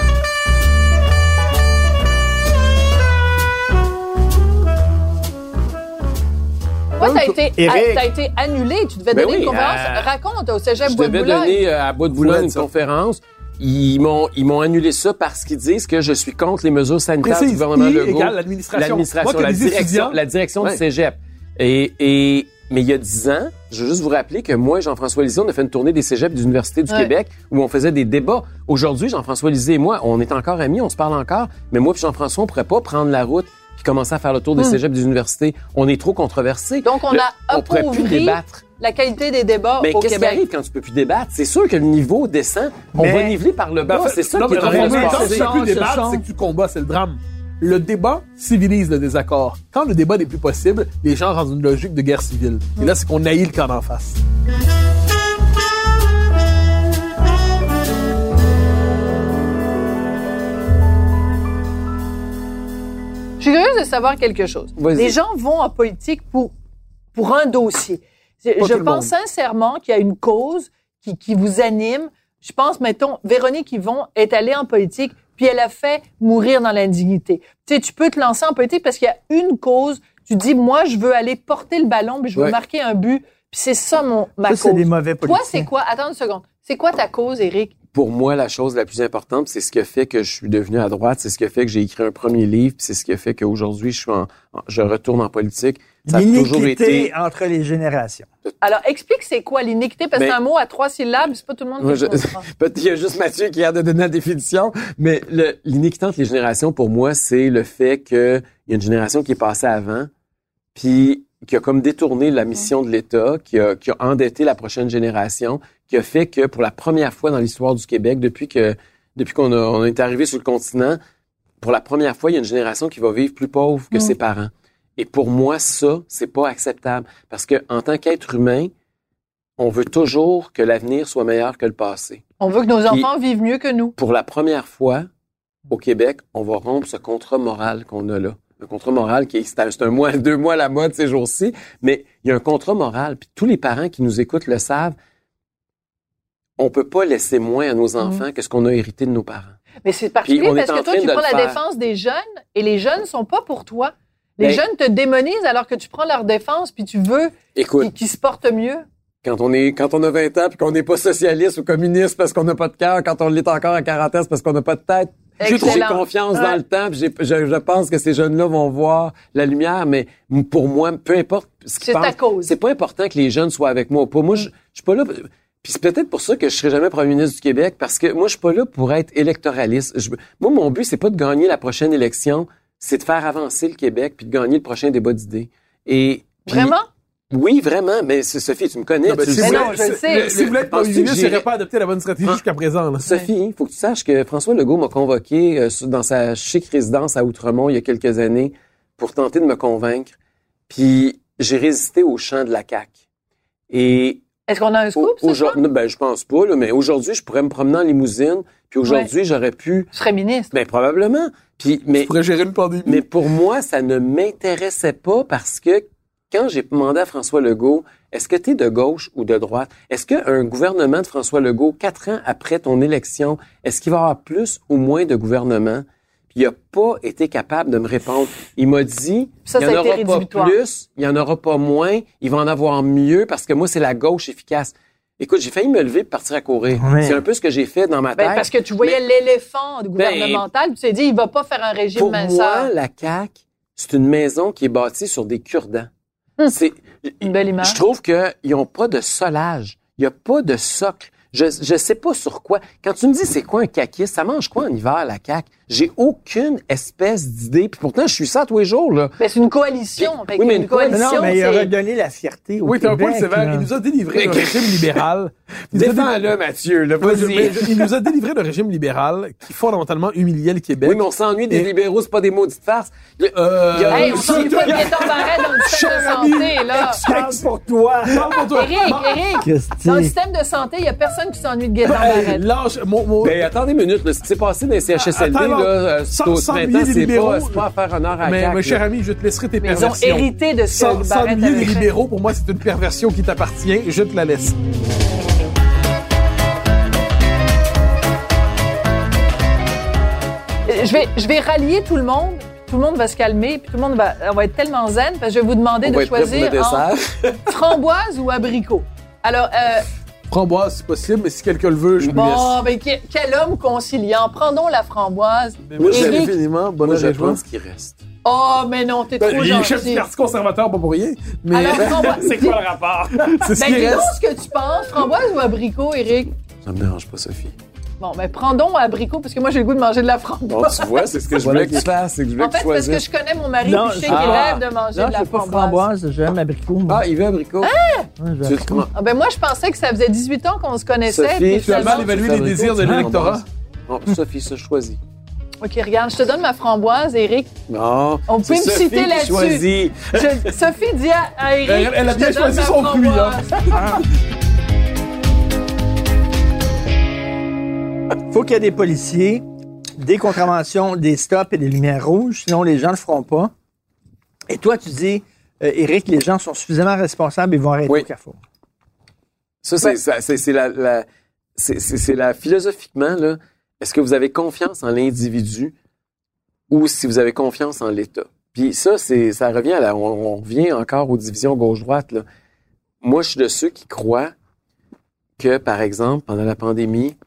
Moi, t'as été, Éric. t'as été annulé. Tu devais Ben donner oui, une conférence. euh, Raconte au Cégep Je Bois de devais Boulogne. donner euh, à Bois de Boulogne Boulogne, une ça. conférence. Ils m'ont, ils m'ont annulé ça parce qu'ils disent que je suis contre les mesures sanitaires Précise, du gouvernement I Legault. égale l'administration. L'administration, Moi, que la les direction, étudiants- la direction Ouais. du Cégep. Et, et, mais il y a dix ans, je veux juste vous rappeler que moi et Jean-François Lisée, on a fait une tournée des cégeps de l'Université du Ouais. Québec où on faisait des débats. Aujourd'hui, Jean-François Lisée et moi, on est encore amis, on se parle encore, mais moi et Jean-François, on pourrait pas prendre la route puis commencer à faire le tour des Hmm. cégeps des universités. On est trop controversés. Donc, on Le- a on pourrait plus appauvri débattre. la qualité des débats Mais au qu'est-ce qui Québec. arrive quand tu peux plus débattre? C'est sûr que le niveau descend. On Mais- va niveler par le bas. Ben, en fait, c'est ça non, qui est mais en train de se mais mais quand passer. tu ce peux plus sont- débattre, ce sont- c'est que tu combats, c'est le drame. Le débat civilise le désaccord. Quand le débat n'est plus possible, les gens rentrent dans une logique de guerre civile. Et là, c'est qu'on haït le camp d'en face. Je suis curieuse de savoir quelque chose. Vas-y. Les gens vont en politique pour, pour un dossier. Je tout le pense monde. sincèrement qu'il y a une cause qui, qui vous anime. Je pense, mettons, Véronique Yvon est allée en politique, puis elle a fait mourir dans l'indignité. Tu sais, tu peux te lancer en politique parce qu'il y a une cause. Tu dis, moi, je veux aller porter le ballon, puis je veux Ouais. marquer un but. Puis c'est ça, mon, ma Ça, cause. c'est des mauvais Toi, politiciens. c'est quoi? Attends une seconde. C'est quoi ta cause, Éric? Pour moi, la chose la plus importante, c'est ce qui a fait que je suis devenu à droite, c'est ce qui a fait que j'ai écrit un premier livre, puis c'est ce qui a fait qu'aujourd'hui, je suis en, en- je retourne en politique. Ça a toujours L'iniquité été... entre les générations. Alors, explique c'est quoi l'iniquité, parce que Mais- c'est un mot à trois syllabes, c'est pas tout le monde Moi, qui je- le comprend. Peut-être qu'il y a juste Mathieu qui a de donner la définition, mais le- l'iniquité entre les générations, pour moi, c'est le fait qu'il y a une génération qui est passée avant, puis qui a comme détourné la mission de l'État, qui a, qui a endetté la prochaine génération, qui a fait que pour la première fois dans l'histoire du Québec, depuis que depuis qu'on a, on est arrivé sur le continent, pour la première fois, il y a une génération qui va vivre plus pauvre que Mm. ses parents. Et pour moi, ça, c'est pas acceptable. Parce que en tant qu'être humain, on veut toujours que l'avenir soit meilleur que le passé. On veut que nos Puis- enfants vivent mieux que nous. Pour la première fois, au Québec, on va rompre ce contrat moral qu'on a là. Un contrat moral qui est, c'est un, c'est un mois, deux mois à la mode ces jours-ci, mais il y a un contrat moral. Puis tous les parents qui nous écoutent le savent. On peut pas laisser moins à nos enfants que ce qu'on a hérité de nos parents. Mais c'est particulier Puis on est parce en que toi, train tu de prends le la faire. défense des jeunes et les jeunes sont pas pour toi. Les Ben- jeunes te démonisent alors que tu prends leur défense puis tu veux Écoute, qu'ils qu'ils se portent mieux. quand on est, quand on a vingt ans puis qu'on n'est pas socialiste ou communiste parce qu'on n'a pas de cœur, quand on l'est encore à quarante ans, c'est parce qu'on n'a pas de tête. J'ai j'ai Excellent. confiance Ouais. dans le temps, puis j'ai- je, je pense que ces jeunes-là vont voir la lumière, mais pour moi, peu importe ce qu'ils C'est ta pensent, cause. c'est pas important que les jeunes soient avec moi ou pas. Moi, je, je suis pas là. Puis c'est peut-être pour ça que je serai jamais premier ministre du Québec, parce que moi, je suis pas là pour être électoraliste. Je- moi, mon but, c'est pas de gagner la prochaine élection, c'est de faire avancer le Québec puis de gagner le prochain débat d'idées. Et puis- Vraiment? Oui, vraiment. Mais c'est- Sophie, tu me connais. Non, ben, tu le si sais. vous Mais voulez- non, je le si- sais. Si vous voulez être premier Penses-tu que ministre, il j'irais- n'aurait pas adopté la bonne stratégie Ah. jusqu'à présent. Là. Sophie, il faut que tu saches que François Legault m'a convoqué euh, sur- dans sa chic résidence à Outremont il y a quelques années pour tenter de me convaincre. Puis j'ai résisté au chant de la C A Q. Et Est-ce qu'on a un scoop, au- ce soir? aujourd'hui, ben je pense pas, là, mais aujourd'hui je pourrais me promener en limousine. Puis aujourd'hui j'aurais pu, Tu serais ministre. ben probablement. Puis mais Tu pourrais gérer une pandémie. mais pour moi ça ne m'intéressait pas parce que quand j'ai demandé à François Legault, est-ce que tu es de gauche ou de droite? Est-ce qu'un gouvernement de François Legault, quatre ans après ton élection, est-ce qu'il va y avoir plus ou moins de gouvernement? Puis il n'a pas été capable de me répondre. Il m'a dit, ça, il n'y en aura pas plus, il n'y en aura pas moins, il va en avoir mieux parce que moi, c'est la gauche efficace. Écoute, j'ai failli me lever et partir à courir. Oui. C'est un peu ce que j'ai fait dans ma tête. Ben, parce que tu voyais mais, l'éléphant gouvernemental, ben, tu t'es dit, il va pas faire un régime pour minceur. Pour moi, la C A Q, c'est une maison qui est bâtie sur des cure-dents. Hum. C'est une belle image. Je trouve qu'ils n'ont pas de solage. Il n'y a pas de socle. Je je sais pas sur quoi. Quand tu me dis c'est quoi un caquiste, ça mange quoi en hiver, la C A Q? J'ai aucune espèce d'idée. Puis pourtant, je suis ça tous les jours, là. Mais c'est une coalition. Puis, oui, mais une, une coalition, non, mais il a redonné la fierté au oui, Québec. Oui, t'as un point sévère. Il nous a délivré le régime libéral. Défends-le, Mathieu. Là, il nous a délivré le régime libéral qui fondamentalement humiliait le Québec. Oui, mais on s'ennuie des Et... libéraux, c'est pas des maudites farces. Euh... Il y a... Hey, on s'ennuie pas de Gaétan Barrette dans le système de santé, là. Parle pour toi. Parle pour toi. Éric, Éric, dans le système de santé, il y a personne qui s'ennuie de Gaétan Barrette. Lâche, mon, mon... Ben, attendez une minute, là. Ce qui s'est passé dans les C H S L D, Attends, là, sans, sans maintenant, c'est pas, c'est pas à faire honneur à mais, C A Q. Mais, cher ami, je te laisserai tes mais perversions. Ils ont hérité de ce sans, que sans Barrette nier les fait. libéraux, pour moi, c'est une perversion qui t'appartient. Je te la laisse. Je vais, je vais rallier tout le monde. Tout le monde va se calmer, puis tout le monde va, on va être tellement zen, parce que je vais vous demander on de choisir entre framboise ou abricot. Alors, euh, framboise, c'est possible, mais si quelqu'un le veut, je bon, lui laisse. Bon, ben, quel homme conciliant. Prendons la framboise. Mais moi, j'ai infiniment bonne moi, je pense qu'il reste. Oh, mais non, t'es ben, trop il gentil. Il est chef du Parti conservateur, pas pour rien. Mais alors, framboise... c'est quoi le rapport? C'est ce ben, qui dis-nous reste. ce que tu penses. Framboise ou abricot, Éric? Ça me dérange pas, Sophie. Bon, ben, prends donc abricot, parce que moi, j'ai le goût de manger de la framboise. Bon, tu vois, c'est ce que je voulais que tu fasses, c'est que je voulais en fait, que tu choisisses. parce que je connais mon mari, non, puis je sais ah, qu'il rêve de manger non, de la pas framboise. framboise, j'aime abricot. Moi. Ah, il veut abricot. Ah! Ouais, tu veux ah, ben, moi, je pensais que ça faisait dix-huit ans qu'on se connaissait. Sophie, tu as mal évalué les désirs de l'électorat. Bon, Sophie, ça choisit. OK, regarde, je te donne ma framboise, Éric. Non. On peut me Sophie citer qui là-dessus. choisit. Je, Sophie dit à, à Éric. Elle, elle a bien choisi son fruit, hein. Faut qu'il y ait des policiers, des contraventions, des stops et des lumières rouges, sinon les gens ne le feront pas. Et toi, tu dis, euh, Éric, les gens sont suffisamment responsables et vont arrêter oui. au carrefour. Ça, c'est, ça, c'est, c'est la, la c'est, c'est, c'est la philosophiquement, là. Est-ce que vous avez confiance en l'individu ou si vous avez confiance en l'État? Puis ça, c'est, ça revient à la, on, on revient encore aux divisions gauche-droite, là. Moi, je suis de ceux qui croient que, par exemple, pendant la pandémie,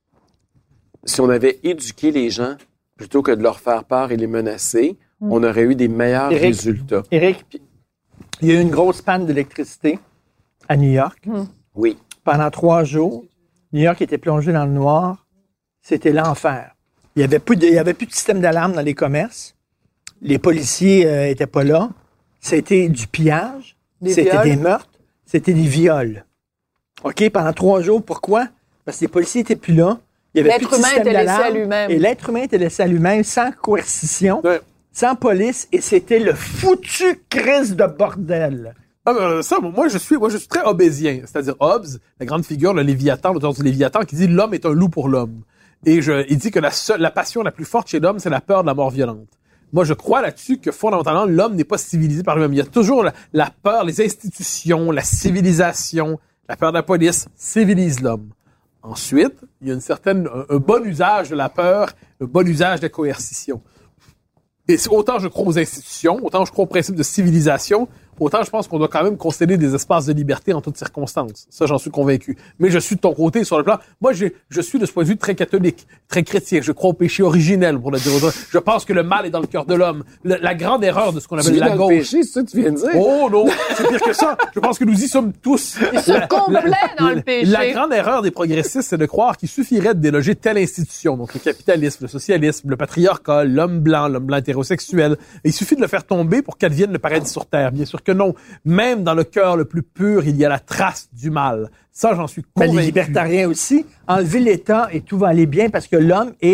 si on avait éduqué les gens plutôt que de leur faire peur et les menacer, mmh. on aurait eu des meilleurs Éric, résultats. Éric, il y a eu une grosse panne d'électricité à New York. Mmh. Oui. Pendant trois jours, New York était plongé dans le noir. C'était l'enfer. Il n'y avait, avait plus de système d'alarme dans les commerces. Les policiers euh, étaient pas là. C'était du pillage. Des c'était viols. Des meurtres. C'était des viols. OK? Pendant trois jours. Pourquoi? Parce que les policiers n'étaient plus là. Il y avait l'être plus de humain système était laissé d'alarme. à lui-même. Et l'être humain était laissé à lui-même, sans coercition, ouais. sans police. Et c'était le foutu crise de bordel. Ah, ben, ça, moi, je suis, moi, je suis très hobbésien. C'est-à-dire Hobbes, la grande figure, le Léviathan, l'auteur du Léviathan, qui dit l'homme est un loup pour l'homme. Et je, il dit que la seule, la passion la plus forte chez l'homme, c'est la peur de la mort violente. Moi, je crois là-dessus que fondamentalement, l'homme n'est pas civilisé par lui-même. Il y a toujours la, la peur, les institutions, la civilisation, la peur de la police civilise l'homme. Ensuite, il y a une certaine, un, un bon usage de la peur, un bon usage de la coercition. Et autant je crois aux institutions, autant je crois au principe de civilisation, autant je pense qu'on doit quand même concéder des espaces de liberté en toutes circonstances. Ça, j'en suis convaincu. Mais je suis de ton côté sur le plan. Moi, je, je suis de ce point de vue très catholique, très chrétien. Je crois au péché originel, pour le dire aux autres. Je pense que le mal est dans le cœur de l'homme. Le, la grande erreur de ce qu'on appelle tu la dans gauche. Le péché, c'est ça que tu viens de dire? Oh non, c'est pire que ça. Je pense que nous y sommes tous. Ils sont complets dans le péché. La grande erreur des progressistes, c'est de croire qu'il suffirait de déloger telle institution. Donc le capitalisme, le socialisme, le patriarcat, l'homme blanc, l'homme blanc hétérosexuel. Et il suffit de le faire tomber pour qu'advienne le paradis sur terre. Bien sûr que non. Même dans le cœur le plus pur, il y a la trace du mal. Ça, j'en suis convaincu. Mais les libertariens aussi, enlever l'État et tout va aller bien parce que l'homme est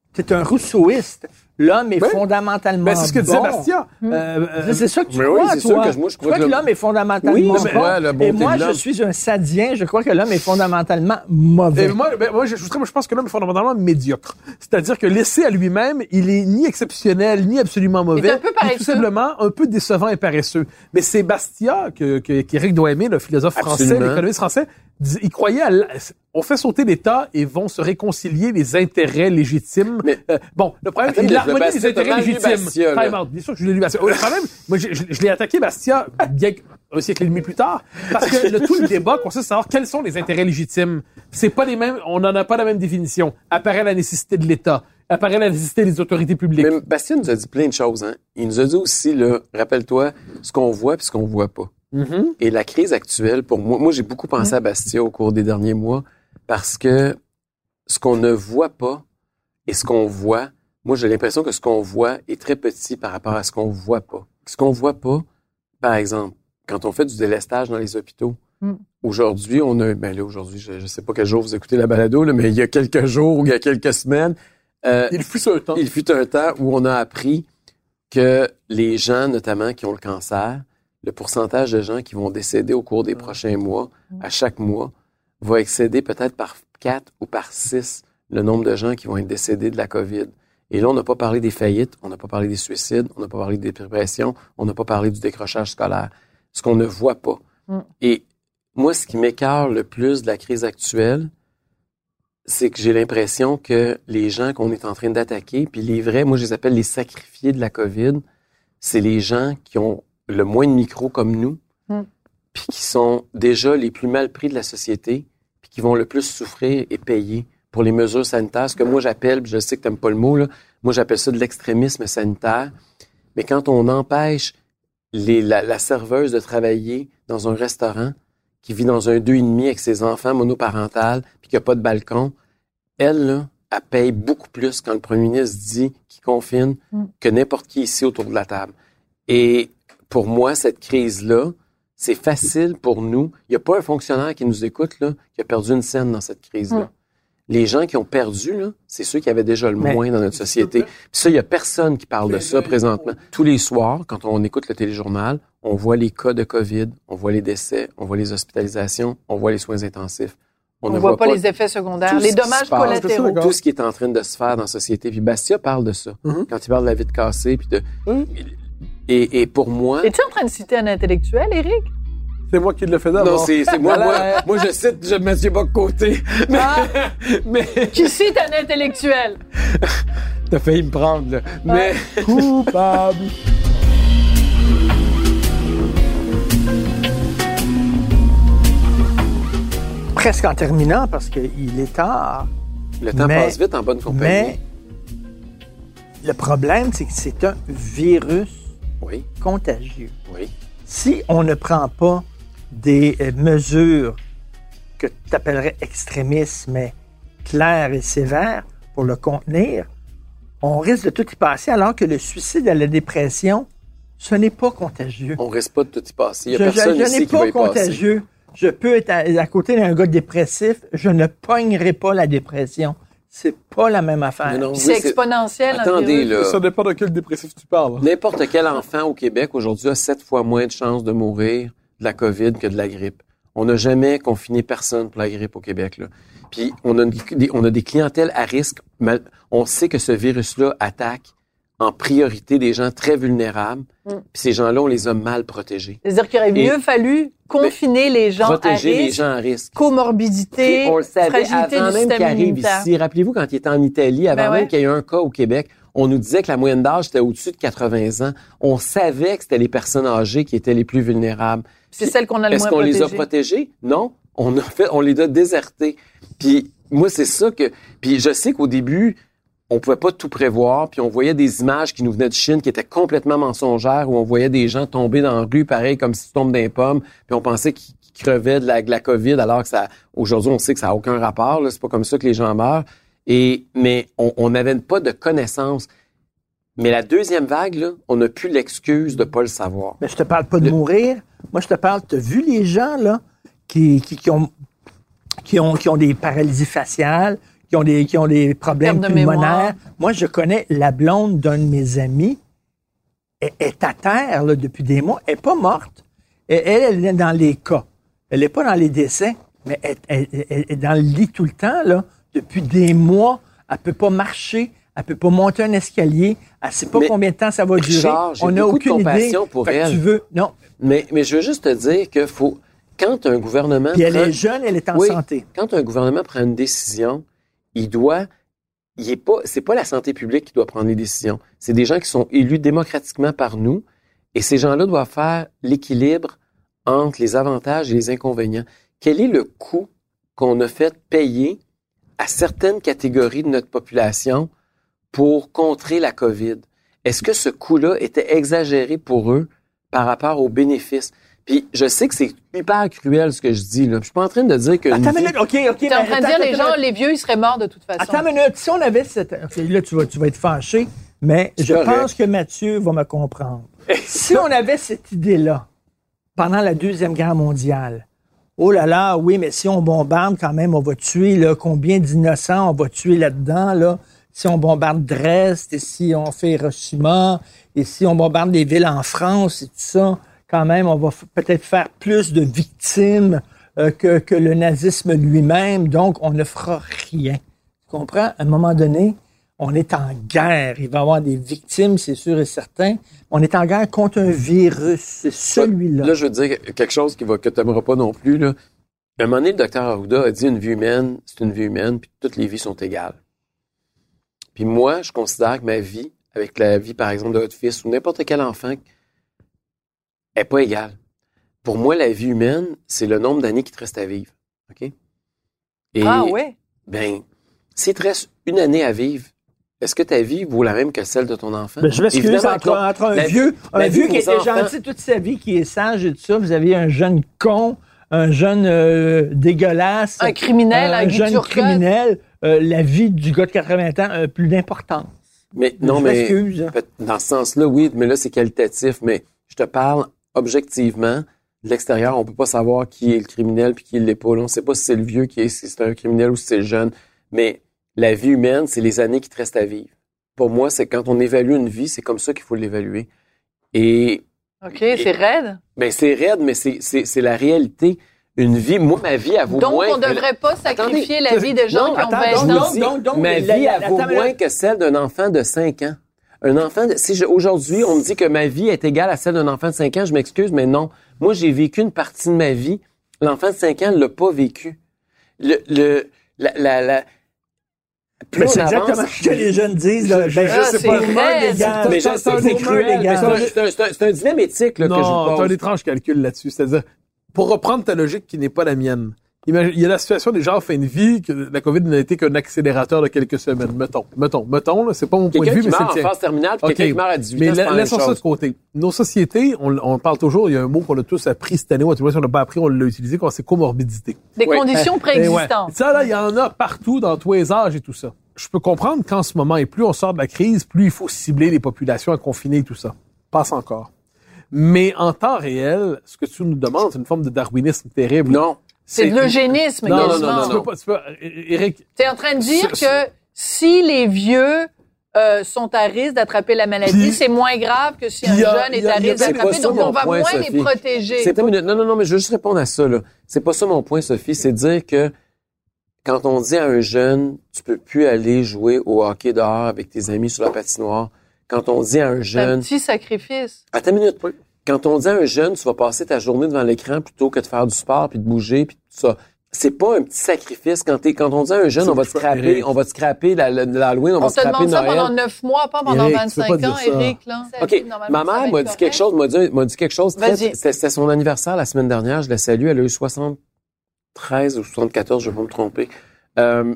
t'es un rousseauiste. L'homme est oui. fondamentalement ben, c'est ce que disait bon. Bastia. Euh, euh, c'est ça que tu mais crois, oui, toi. Que moi, je crois que, que l'homme est fondamentalement oui, bon. Ouais, la et moi, je suis un sadien. Je crois que l'homme est fondamentalement mauvais. Et moi, ben, moi, je, moi, je pense que l'homme est fondamentalement médiocre. C'est-à-dire que laissé à lui-même, il est ni exceptionnel, ni absolument mauvais. Il est un peu paresseux. Tout simplement un peu décevant et paresseux. Mais c'est Bastia, que, que, qu'Éric doit aimer, le philosophe français, Absolument. l'économiste français, il croyait à on fait sauter l'État et vont se réconcilier les intérêts légitimes. Mais, euh, bon, le problème, c'est l'harmonie des intérêts légitimes. Bastia, bien sûr que je l'ai lu Bastia. Le problème, moi, je, je, je l'ai attaqué Bastia bien un siècle et demi plus tard, parce que le, tout le débat consiste à savoir quels sont les intérêts légitimes. C'est pas les mêmes, on n'en a pas la même définition. Apparaît la nécessité de l'État. Apparaît la nécessité des autorités publiques. Mais Bastia nous a dit plein de choses, hein. Il nous a dit aussi, là, rappelle-toi, ce qu'on voit puis ce qu'on voit pas. Mm-hmm. Et la crise actuelle, pour moi, moi j'ai beaucoup pensé mm-hmm. à Bastia au cours des derniers mois parce que ce qu'on ne voit pas et ce qu'on voit, moi j'ai l'impression que ce qu'on voit est très petit par rapport à ce qu'on voit pas. Ce qu'on voit pas, par exemple, quand on fait du délestage dans les hôpitaux, mm. aujourd'hui on a, ben là aujourd'hui, je, je sais pas quel jour vous écoutez la balado, là, mais il y a quelques jours ou il y a quelques semaines, euh, il fut un temps, il fut un temps où on a appris que les gens, notamment qui ont le cancer, le pourcentage de gens qui vont décéder au cours des prochains mois, à chaque mois, va excéder peut-être par quatre ou par six le nombre de gens qui vont être décédés de la COVID. Et là, on n'a pas parlé des faillites, on n'a pas parlé des suicides, on n'a pas parlé des dépressions, on n'a pas parlé du décrochage scolaire. Ce qu'on ne voit pas. Mm. Et moi, ce qui m'écœure le plus de la crise actuelle, c'est que j'ai l'impression que les gens qu'on est en train d'attaquer, puis les vrais, moi je les appelle les sacrifiés de la COVID, c'est les gens qui ont le moins de micros comme nous, mm. puis qui sont déjà les plus mal pris de la société, puis qui vont le plus souffrir et payer pour les mesures sanitaires. Ce que moi j'appelle, je sais que t'aimes pas le mot, là, moi j'appelle ça de l'extrémisme sanitaire. Mais quand on empêche les, la, la serveuse de travailler dans un restaurant qui vit dans un deux et demi avec ses enfants monoparentales, puis qui a pas de balcon, elle, là, elle paye beaucoup plus quand le premier ministre dit qu'il confine mm. que n'importe qui ici autour de la table. Et pour moi, cette crise-là, c'est facile pour nous. Il n'y a pas un fonctionnaire qui nous écoute là, qui a perdu une scène dans cette crise-là. Mm. Les gens qui ont perdu, là, c'est ceux qui avaient déjà le Mais, moins dans notre société. Puis ça, il n'y a personne qui parle de ça présentement. Tous les soirs, quand on écoute le téléjournal, on voit les cas de COVID, on voit les décès, on voit les hospitalisations, on voit les soins intensifs. On, on ne voit pas, pas les effets secondaires, les dommages collatéraux. Tout ce qui est en train de se faire dans la société. Puis Bastia parle de ça. Mm-hmm. Quand il parle de la vitre cassée, puis de... Mm. Et, et pour moi... Es-tu en train de citer un intellectuel, Éric? C'est moi qui le fais d'abord. Non, c'est, c'est moi, moi. Moi, je cite je, M. Bock-Côté. Mais, ah, mais... Qui cite un intellectuel? T'as failli me prendre, là. Ah. Mais... Coupable. Presque en terminant, parce qu'il est tard. Le temps mais, passe vite en bonne compagnie. Mais le problème, c'est que c'est un virus oui. contagieux. Oui. Si on ne prend pas des euh, mesures que tu appellerais extrémistes, mais claires et sévères pour le contenir, on risque de tout y passer, alors que le suicide et la dépression, ce n'est pas contagieux. On risque pas de tout y passer. Il y a je, personne je, je ici qui va y passer. Je n'ai pas contagieux. Je peux être à, à côté d'un gars dépressif, je ne pognerai pas la dépression. C'est pas la même affaire. Non, c'est oui, exponentiel. C'est... Attendez, là. Ça dépend de quel dépressif tu parles. N'importe quel enfant au Québec aujourd'hui a sept fois moins de chances de mourir de la COVID que de la grippe. On n'a jamais confiné personne pour la grippe au Québec, là. Puis on a, des, on a des clientèles à risque. On sait que ce virus-là attaque en priorité des gens très vulnérables. Mm. Puis ces gens-là, on les a mal protégés. C'est-à-dire qu'il aurait mieux Et, fallu confiner les gens à risque. Protéger les gens à risque. Comorbidité, on le savait fragilité avant du même qu'il arrive immunitaire. Ici. Rappelez-vous quand il était en Italie, avant ben même ouais. qu'il y ait eu un cas au Québec, on nous disait que la moyenne d'âge était au-dessus de quatre-vingts ans. On savait que c'était les personnes âgées qui étaient les plus vulnérables. C'est Puis, celles qu'on a le moins protégées. Est-ce qu'on les a protégées? Non. On a fait, on les a désertés. Puis moi, c'est ça que... Puis je sais qu'au début... on pouvait pas tout prévoir, puis on voyait des images qui nous venaient de Chine qui étaient complètement mensongères, où on voyait des gens tomber dans la rue, pareil, comme si tu tombes d'un pomme, puis on pensait qu'ils, qu'ils crevaient de la, de la COVID, alors que ça, aujourd'hui, on sait que ça a aucun rapport, là, c'est pas comme ça que les gens meurent. Et, mais on n'avait pas de connaissances. Mais la deuxième vague, là, on n'a plus l'excuse de pas le savoir. Mais je te parle pas de le... mourir. Moi, je te parle, t'as vu les gens, là, qui, qui, qui ont, qui ont, qui ont des paralysies faciales, qui ont des, qui ont des problèmes de pulmonaires. mémoire. Moi, je connais la blonde d'un de mes amis. Elle est à terre là, depuis des mois. Elle n'est pas morte. Elle, elle est dans les cas. Elle n'est pas dans les décès, mais elle, elle, elle est dans le lit tout le temps, là, depuis des mois. Elle ne peut pas marcher. Elle ne peut pas monter un escalier. Elle ne sait pas mais, combien de temps ça va durer. Richard, j'ai On n'a aucune de compassion idée. pour fait elle. Que tu veux, non. Mais, mais je veux juste te dire que faut, quand un gouvernement Puis elle prend, est jeune, elle est en oui, santé. Quand un gouvernement prend une décision, il doit, il est pas, c'est pas la santé publique qui doit prendre les décisions. C'est des gens qui sont élus démocratiquement par nous, et ces gens-là doivent faire l'équilibre entre les avantages et les inconvénients. Quel est le coût qu'on a fait payer à certaines catégories de notre population pour contrer la COVID? Est-ce que ce coût-là était exagéré pour eux par rapport aux bénéfices? Puis je sais que c'est hyper cruel ce que je dis, là. Je suis pas en train de dire que... Attends une minute, OK, OK. T'es en train de dire, les gens, les vieux, ils seraient morts de toute façon. Attends une minute, si on avait cette... Okay, là, tu vas, tu vas être fâché, mais je correct. pense que Mathieu va me comprendre. Si on avait cette idée-là pendant la Deuxième Guerre mondiale, oh là là, oui, mais si on bombarde quand même, on va tuer là, combien d'innocents on va tuer là-dedans, là? Si on bombarde Dresde, et si on fait Hiroshima, et si on bombarde des villes en France et tout ça, quand même, on va f- peut-être faire plus de victimes euh, que, que le nazisme lui-même, donc on ne fera rien. Tu comprends? À un moment donné, on est en guerre. Il va y avoir des victimes, c'est sûr et certain. On est en guerre contre un virus, c'est celui-là. Là, je veux dire quelque chose qui va, que tu n'aimeras pas non plus. Là. À un moment donné, le docteur Arruda a dit une vie humaine, c'est une vie humaine, puis toutes les vies sont égales. Puis moi, je considère que ma vie, avec la vie, par exemple, de votre fils ou n'importe quel enfant, n'est pas égale. Pour moi, la vie humaine, c'est le nombre d'années qui te reste à vivre. OK? Et, ah ouais? Ben, s'il te reste une année à vivre, est-ce que ta vie vaut la même que celle de ton enfant? Ben, je m'excuse, entre, entre un la, vieux, un vieux qui était enfants, gentil toute sa vie, qui est sage et tout ça, vous avez un jeune con, un jeune euh, dégueulasse. Un criminel, euh, un, un jeune turcotte. criminel. Euh, la vie du gars de quatre-vingts ans a plus d'importance. Mais non, je mais m'excuse. Dans ce sens-là, oui, mais là, c'est qualitatif. Mais je te parle objectivement. De l'extérieur, on peut pas savoir qui est le criminel puis qui l'est pas. Là, on sait pas si c'est le vieux qui est, si c'est un criminel ou si c'est le jeune. Mais la vie humaine, c'est les années qui te restent à vivre. Pour moi, c'est quand on évalue une vie, c'est comme ça qu'il faut l'évaluer. Et OK, et, c'est raide. Ben c'est raide, mais c'est c'est c'est la réalité. Une vie, moi, ma vie, elle vaut donc, moins... Donc, on ne devrait pas sacrifier Attendez, la vie de gens non, qui ont attends, vingt ans. Donc, donc, donc, ma la, vie, elle la, vaut la, moins la... que celle d'un enfant de cinq ans. Un enfant, de, si je, aujourd'hui, on me dit que ma vie est égale à celle d'un enfant de cinq ans, je m'excuse, mais non. Moi, j'ai vécu une partie de ma vie. L'enfant de cinq ans ne l'a pas vécu. Le, le, la, la, la Plus c'est avance, exactement ce que les jeunes disent. Là. Ben, ah, je sais pas. Mais je sais, c'est cruel. C'est un dilemme éthique là, non, que je pose. Non, t'as un étrange calcul là-dessus. C'est-à-dire, pour reprendre ta logique qui n'est pas la mienne, imagine, il y a la situation des gens en fin de vie, que la COVID n'a été qu'un accélérateur de quelques semaines. Mettons, mettons, mettons, là, c'est pas mon point de vue, mais c'est le tien. Quelqu'un qui meurt en phase terminale, puis okay. quelqu'un qui meurt à dix-huit ans, mais la, laissons ça de côté. Nos sociétés, on, on parle toujours, il y a un mot qu'on a tous appris cette année, ou si on l'a pas appris, on l'a utilisé, c'est comorbidité. Des oui. conditions préexistantes. Ouais. Ça, là, il y en a partout, dans tous les âges et tout ça. Je peux comprendre qu'en ce moment, et plus on sort de la crise, plus il faut cibler les populations à confiner et tout ça. Passe encore. Mais en temps réel, ce que tu nous demandes, c'est une forme de darwinisme terrible. Non. C'est, c'est de l'eugénisme, non, quasiment. Non, non, non, tu peux pas, tu peux, Éric. T'es en train de dire que si les vieux euh, sont à risque d'attraper la maladie, puis, c'est moins grave que si un a, jeune est à risque d'attraper, donc on va point, moins Sophie. les protéger. C'est une minute. Non, non, non, mais je veux juste répondre à ça, là. C'est pas ça mon point, Sophie. C'est de dire que quand on dit à un jeune, tu peux plus aller jouer au hockey dehors avec tes amis sur la patinoire. Quand on dit à un jeune... C'est un petit sacrifice. Attends une minute. Quand on dit à un jeune, tu vas passer ta journée devant l'écran plutôt que de faire du sport puis de bouger puis tout ça. C'est pas un petit sacrifice. Quand t'es, quand on dit à un jeune, on va te scraper, on va te scraper la, la, l'Halloween, on, on va te scraper Noël. On te demande ça pendant neuf mois, pas pendant Éric, vingt-cinq ans, Éric, là. OK. Ma mère m'a dit quelque chose, m'a dit, m'a dit quelque chose. Très, c'était, c'était son anniversaire la semaine dernière. Je la salue. Elle a eu soixante-treize ou soixante-quatorze, je vais pas me tromper. Euh,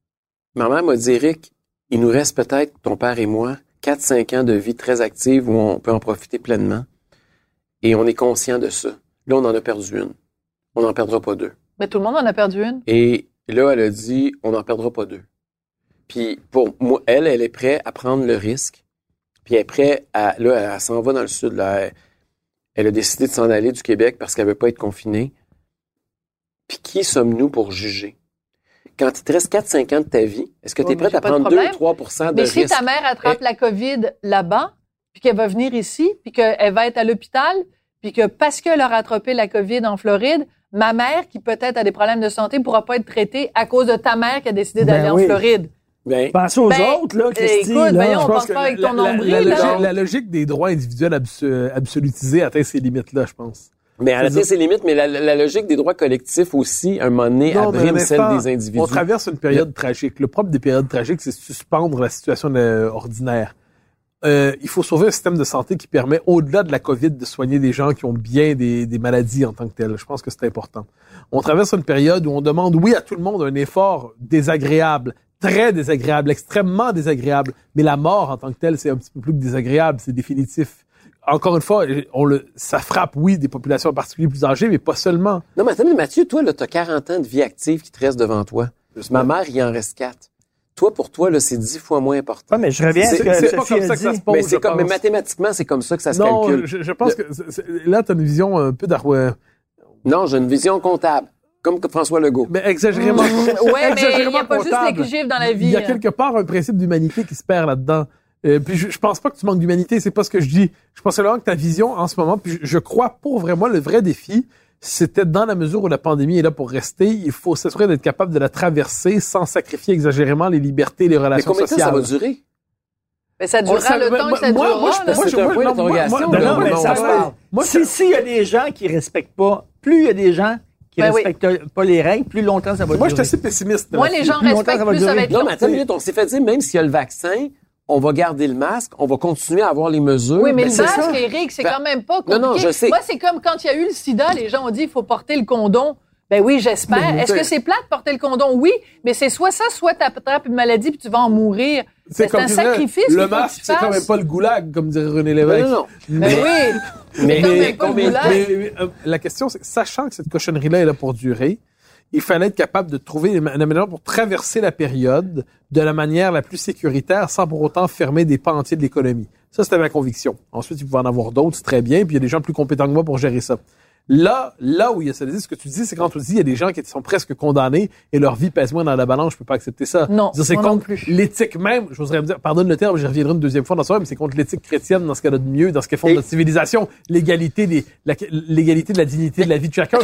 ma mère m'a dit, Éric, il nous reste peut-être, ton père et moi, quatre cinq ans de vie très active où on peut en profiter pleinement. Et on est conscient de ça. Là, on en a perdu une. On n'en perdra pas deux. Mais tout le monde en a perdu une. Et là, elle a dit, on n'en perdra pas deux. Puis pour moi, elle, elle est prête à prendre le risque. Puis elle est prête à... Là, elle, elle s'en va dans le sud. Là. Elle, elle a décidé de s'en aller du Québec parce qu'elle veut pas être confinée. Puis qui sommes-nous pour juger? quand il te reste quatre cinq ans de ta vie, est-ce que tu es oh, prête à prendre deux ou trois pour cent de mais risque? Mais si ta mère attrape Et... la COVID là-bas, puis qu'elle va venir ici, puis qu'elle va être à l'hôpital, puis que parce qu'elle a rattrapé la COVID en Floride, ma mère, qui peut-être a des problèmes de santé, ne pourra pas être traitée à cause de ta mère qui a décidé d'aller ben oui. en Floride. Ben, Pensez aux ben, autres, là, Christy. Écoute, là. voyons, on pense pas avec ton la, nombril. La, la, là. logique, la logique des droits individuels abs- absolutisés atteint ces limites-là, je pense. Mais elle atteint ses limites, mais la, la logique des droits collectifs aussi, à un moment donné, non, abrime celle des individus. On traverse une période le... tragique. Le propre des périodes tragiques, c'est suspendre la situation euh, ordinaire. Euh, il faut sauver un système de santé qui permet, au-delà de la COVID, de soigner des gens qui ont bien des, des maladies en tant que telles. Je pense que c'est important. On traverse une période où on demande, oui, à tout le monde un effort désagréable, très désagréable, extrêmement désagréable, mais la mort en tant que telle, c'est un petit peu plus que désagréable, c'est définitif. Encore une fois, on le, ça frappe, oui, des populations en particulier plus âgées, mais pas seulement. Non, mais attends, mais Mathieu, toi, là, t'as quarante ans de vie active qui te reste devant toi. Ma mère, il en reste quatre. Toi, pour toi, là, c'est dix fois moins important. Ouais, mais je reviens à ce que c'est pas comme ça que ça se pose. Mais, c'est comme, mais mathématiquement, c'est comme ça que ça se non, calcule. Non, je, je pense que c'est, c'est, là, t'as une vision un peu d'Arway. Non, j'ai une vision comptable. Comme François Legault. Mais exagérément. Mmh. Ouais, mais il n'y a pas juste les chiffres dans la vie. Il y a quelque part un principe d'humanité qui se perd là-dedans. Euh, puis je, je pense pas que tu manques d'humanité, c'est pas ce que je dis. Je pense vraiment que ta vision en ce moment, puis je, je crois pour vraiment le vrai défi, c'était dans la mesure où la pandémie est là pour rester, il faut s'assurer d'être capable de la traverser sans sacrifier exagérément les libertés et les relations sociales. Mais combien de temps ça va durer? Mais ça durera le temps que ça durera. Moi, je pense c'est un point d'interrogation. Non, mais ça va. Si, s'il y a des gens qui respectent pas, plus il y a des gens qui ben respectent oui. pas les règles, plus longtemps ça va durer. Moi, je suis assez pessimiste. Moi, les gens respectent, plus ça va être long. Non, mais attends une minute, on s'est fait dire, même s'il y a le vaccin, on va garder le masque, on va continuer à avoir les mesures. Oui, mais ben, le masque, ça. Éric, c'est ben, quand même pas compliqué. Non, non, je sais. Moi, c'est comme quand il y a eu le sida, les gens ont dit il faut porter le condom. Ben oui, j'espère. Ben, Est-ce que c'est plate de porter le condom? Oui, mais c'est soit ça, soit tu attrapes une maladie puis tu vas en mourir. C'est, ben, c'est un sacrifice. Le masque, c'est quand même pas le goulag, comme dirait René Lévesque. Non, non, non. Mais, ben oui, mais, mais, mais, pas mais, le goulag. mais, mais euh, la question, c'est sachant que cette cochonnerie-là est là pour durer, il fallait être capable de trouver une manière pour traverser la période de la manière la plus sécuritaire sans pour autant fermer des pans entiers de l'économie. Ça, c'était ma conviction. Ensuite, il pouvait en avoir d'autres, c'est très bien, puis il y a des gens plus compétents que moi pour gérer ça. Là, là où il y a ça, ce que tu dis, c'est quand tu dis, il y a des gens qui sont presque condamnés et leur vie pèse moins dans la balance, je peux pas accepter ça. Non, c'est moi contre non plus. L'éthique même, je voudrais me dire, pardonne le terme, j'y reviendrai une deuxième fois dans ça, mais c'est contre l'éthique chrétienne dans ce qu'elle a de mieux, dans ce qu'elle fonde notre civilisation, l'égalité des, la, l'égalité de la dignité de la vie de chacun.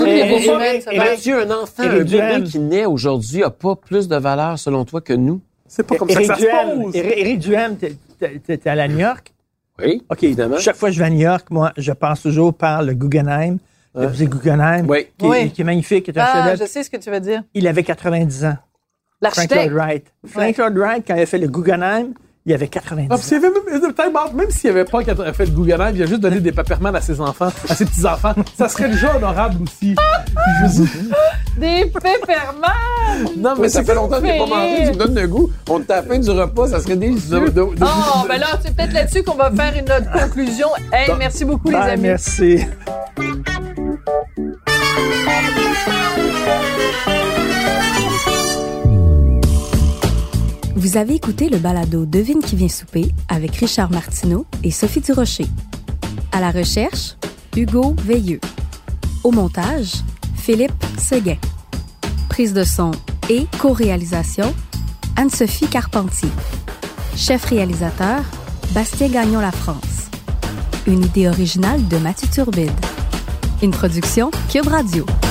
Et Mathieu, un enfant, un bébé qui naît aujourd'hui a pas plus de valeur selon toi que nous? C'est pas comme ça que ça se pose. Éric Duhem, t'es allé à New York? Oui, OK, évidemment. Chaque fois que je vais à New York, moi, je passe toujours par le Guggenheim. Le musée Guggenheim, oui. Qui, oui. qui est magnifique, qui est un ah, chef-d'œuvre. Je sais ce que tu veux dire. Il avait quatre-vingt-dix ans. L'architecte. Frank Lloyd Wright. Frank ouais. Lloyd Wright, quand il a fait le Guggenheim, il avait quatre-vingt-dix ah, ans. S'il y avait même, même s'il n'y avait pas fait le Guggenheim, il a juste donné des papermans à ses enfants, à ses petits-enfants. Ça serait déjà honorable aussi. Des peppermans! Non, mais oui, ça fait longtemps que je n'ai pas mangé, tu me donnes le goût. On est à la fin du repas, ça serait délicieux. De, de, de, oh, ben là, c'est peut-être là-dessus qu'on va faire une autre conclusion. Hey, donc, merci beaucoup, ben, les amis. Merci. Vous avez écouté le balado Devine qui vient souper avec Richard Martineau et Sophie Durocher. À la recherche, Hugo Veilleux. Au montage, Philippe Séguin. Prise de son et co-réalisation, Anne-Sophie Carpentier. Chef réalisateur, Bastien Gagnon-La France. Une idée originale de Mathieu Turbide. Une production Cube Radio.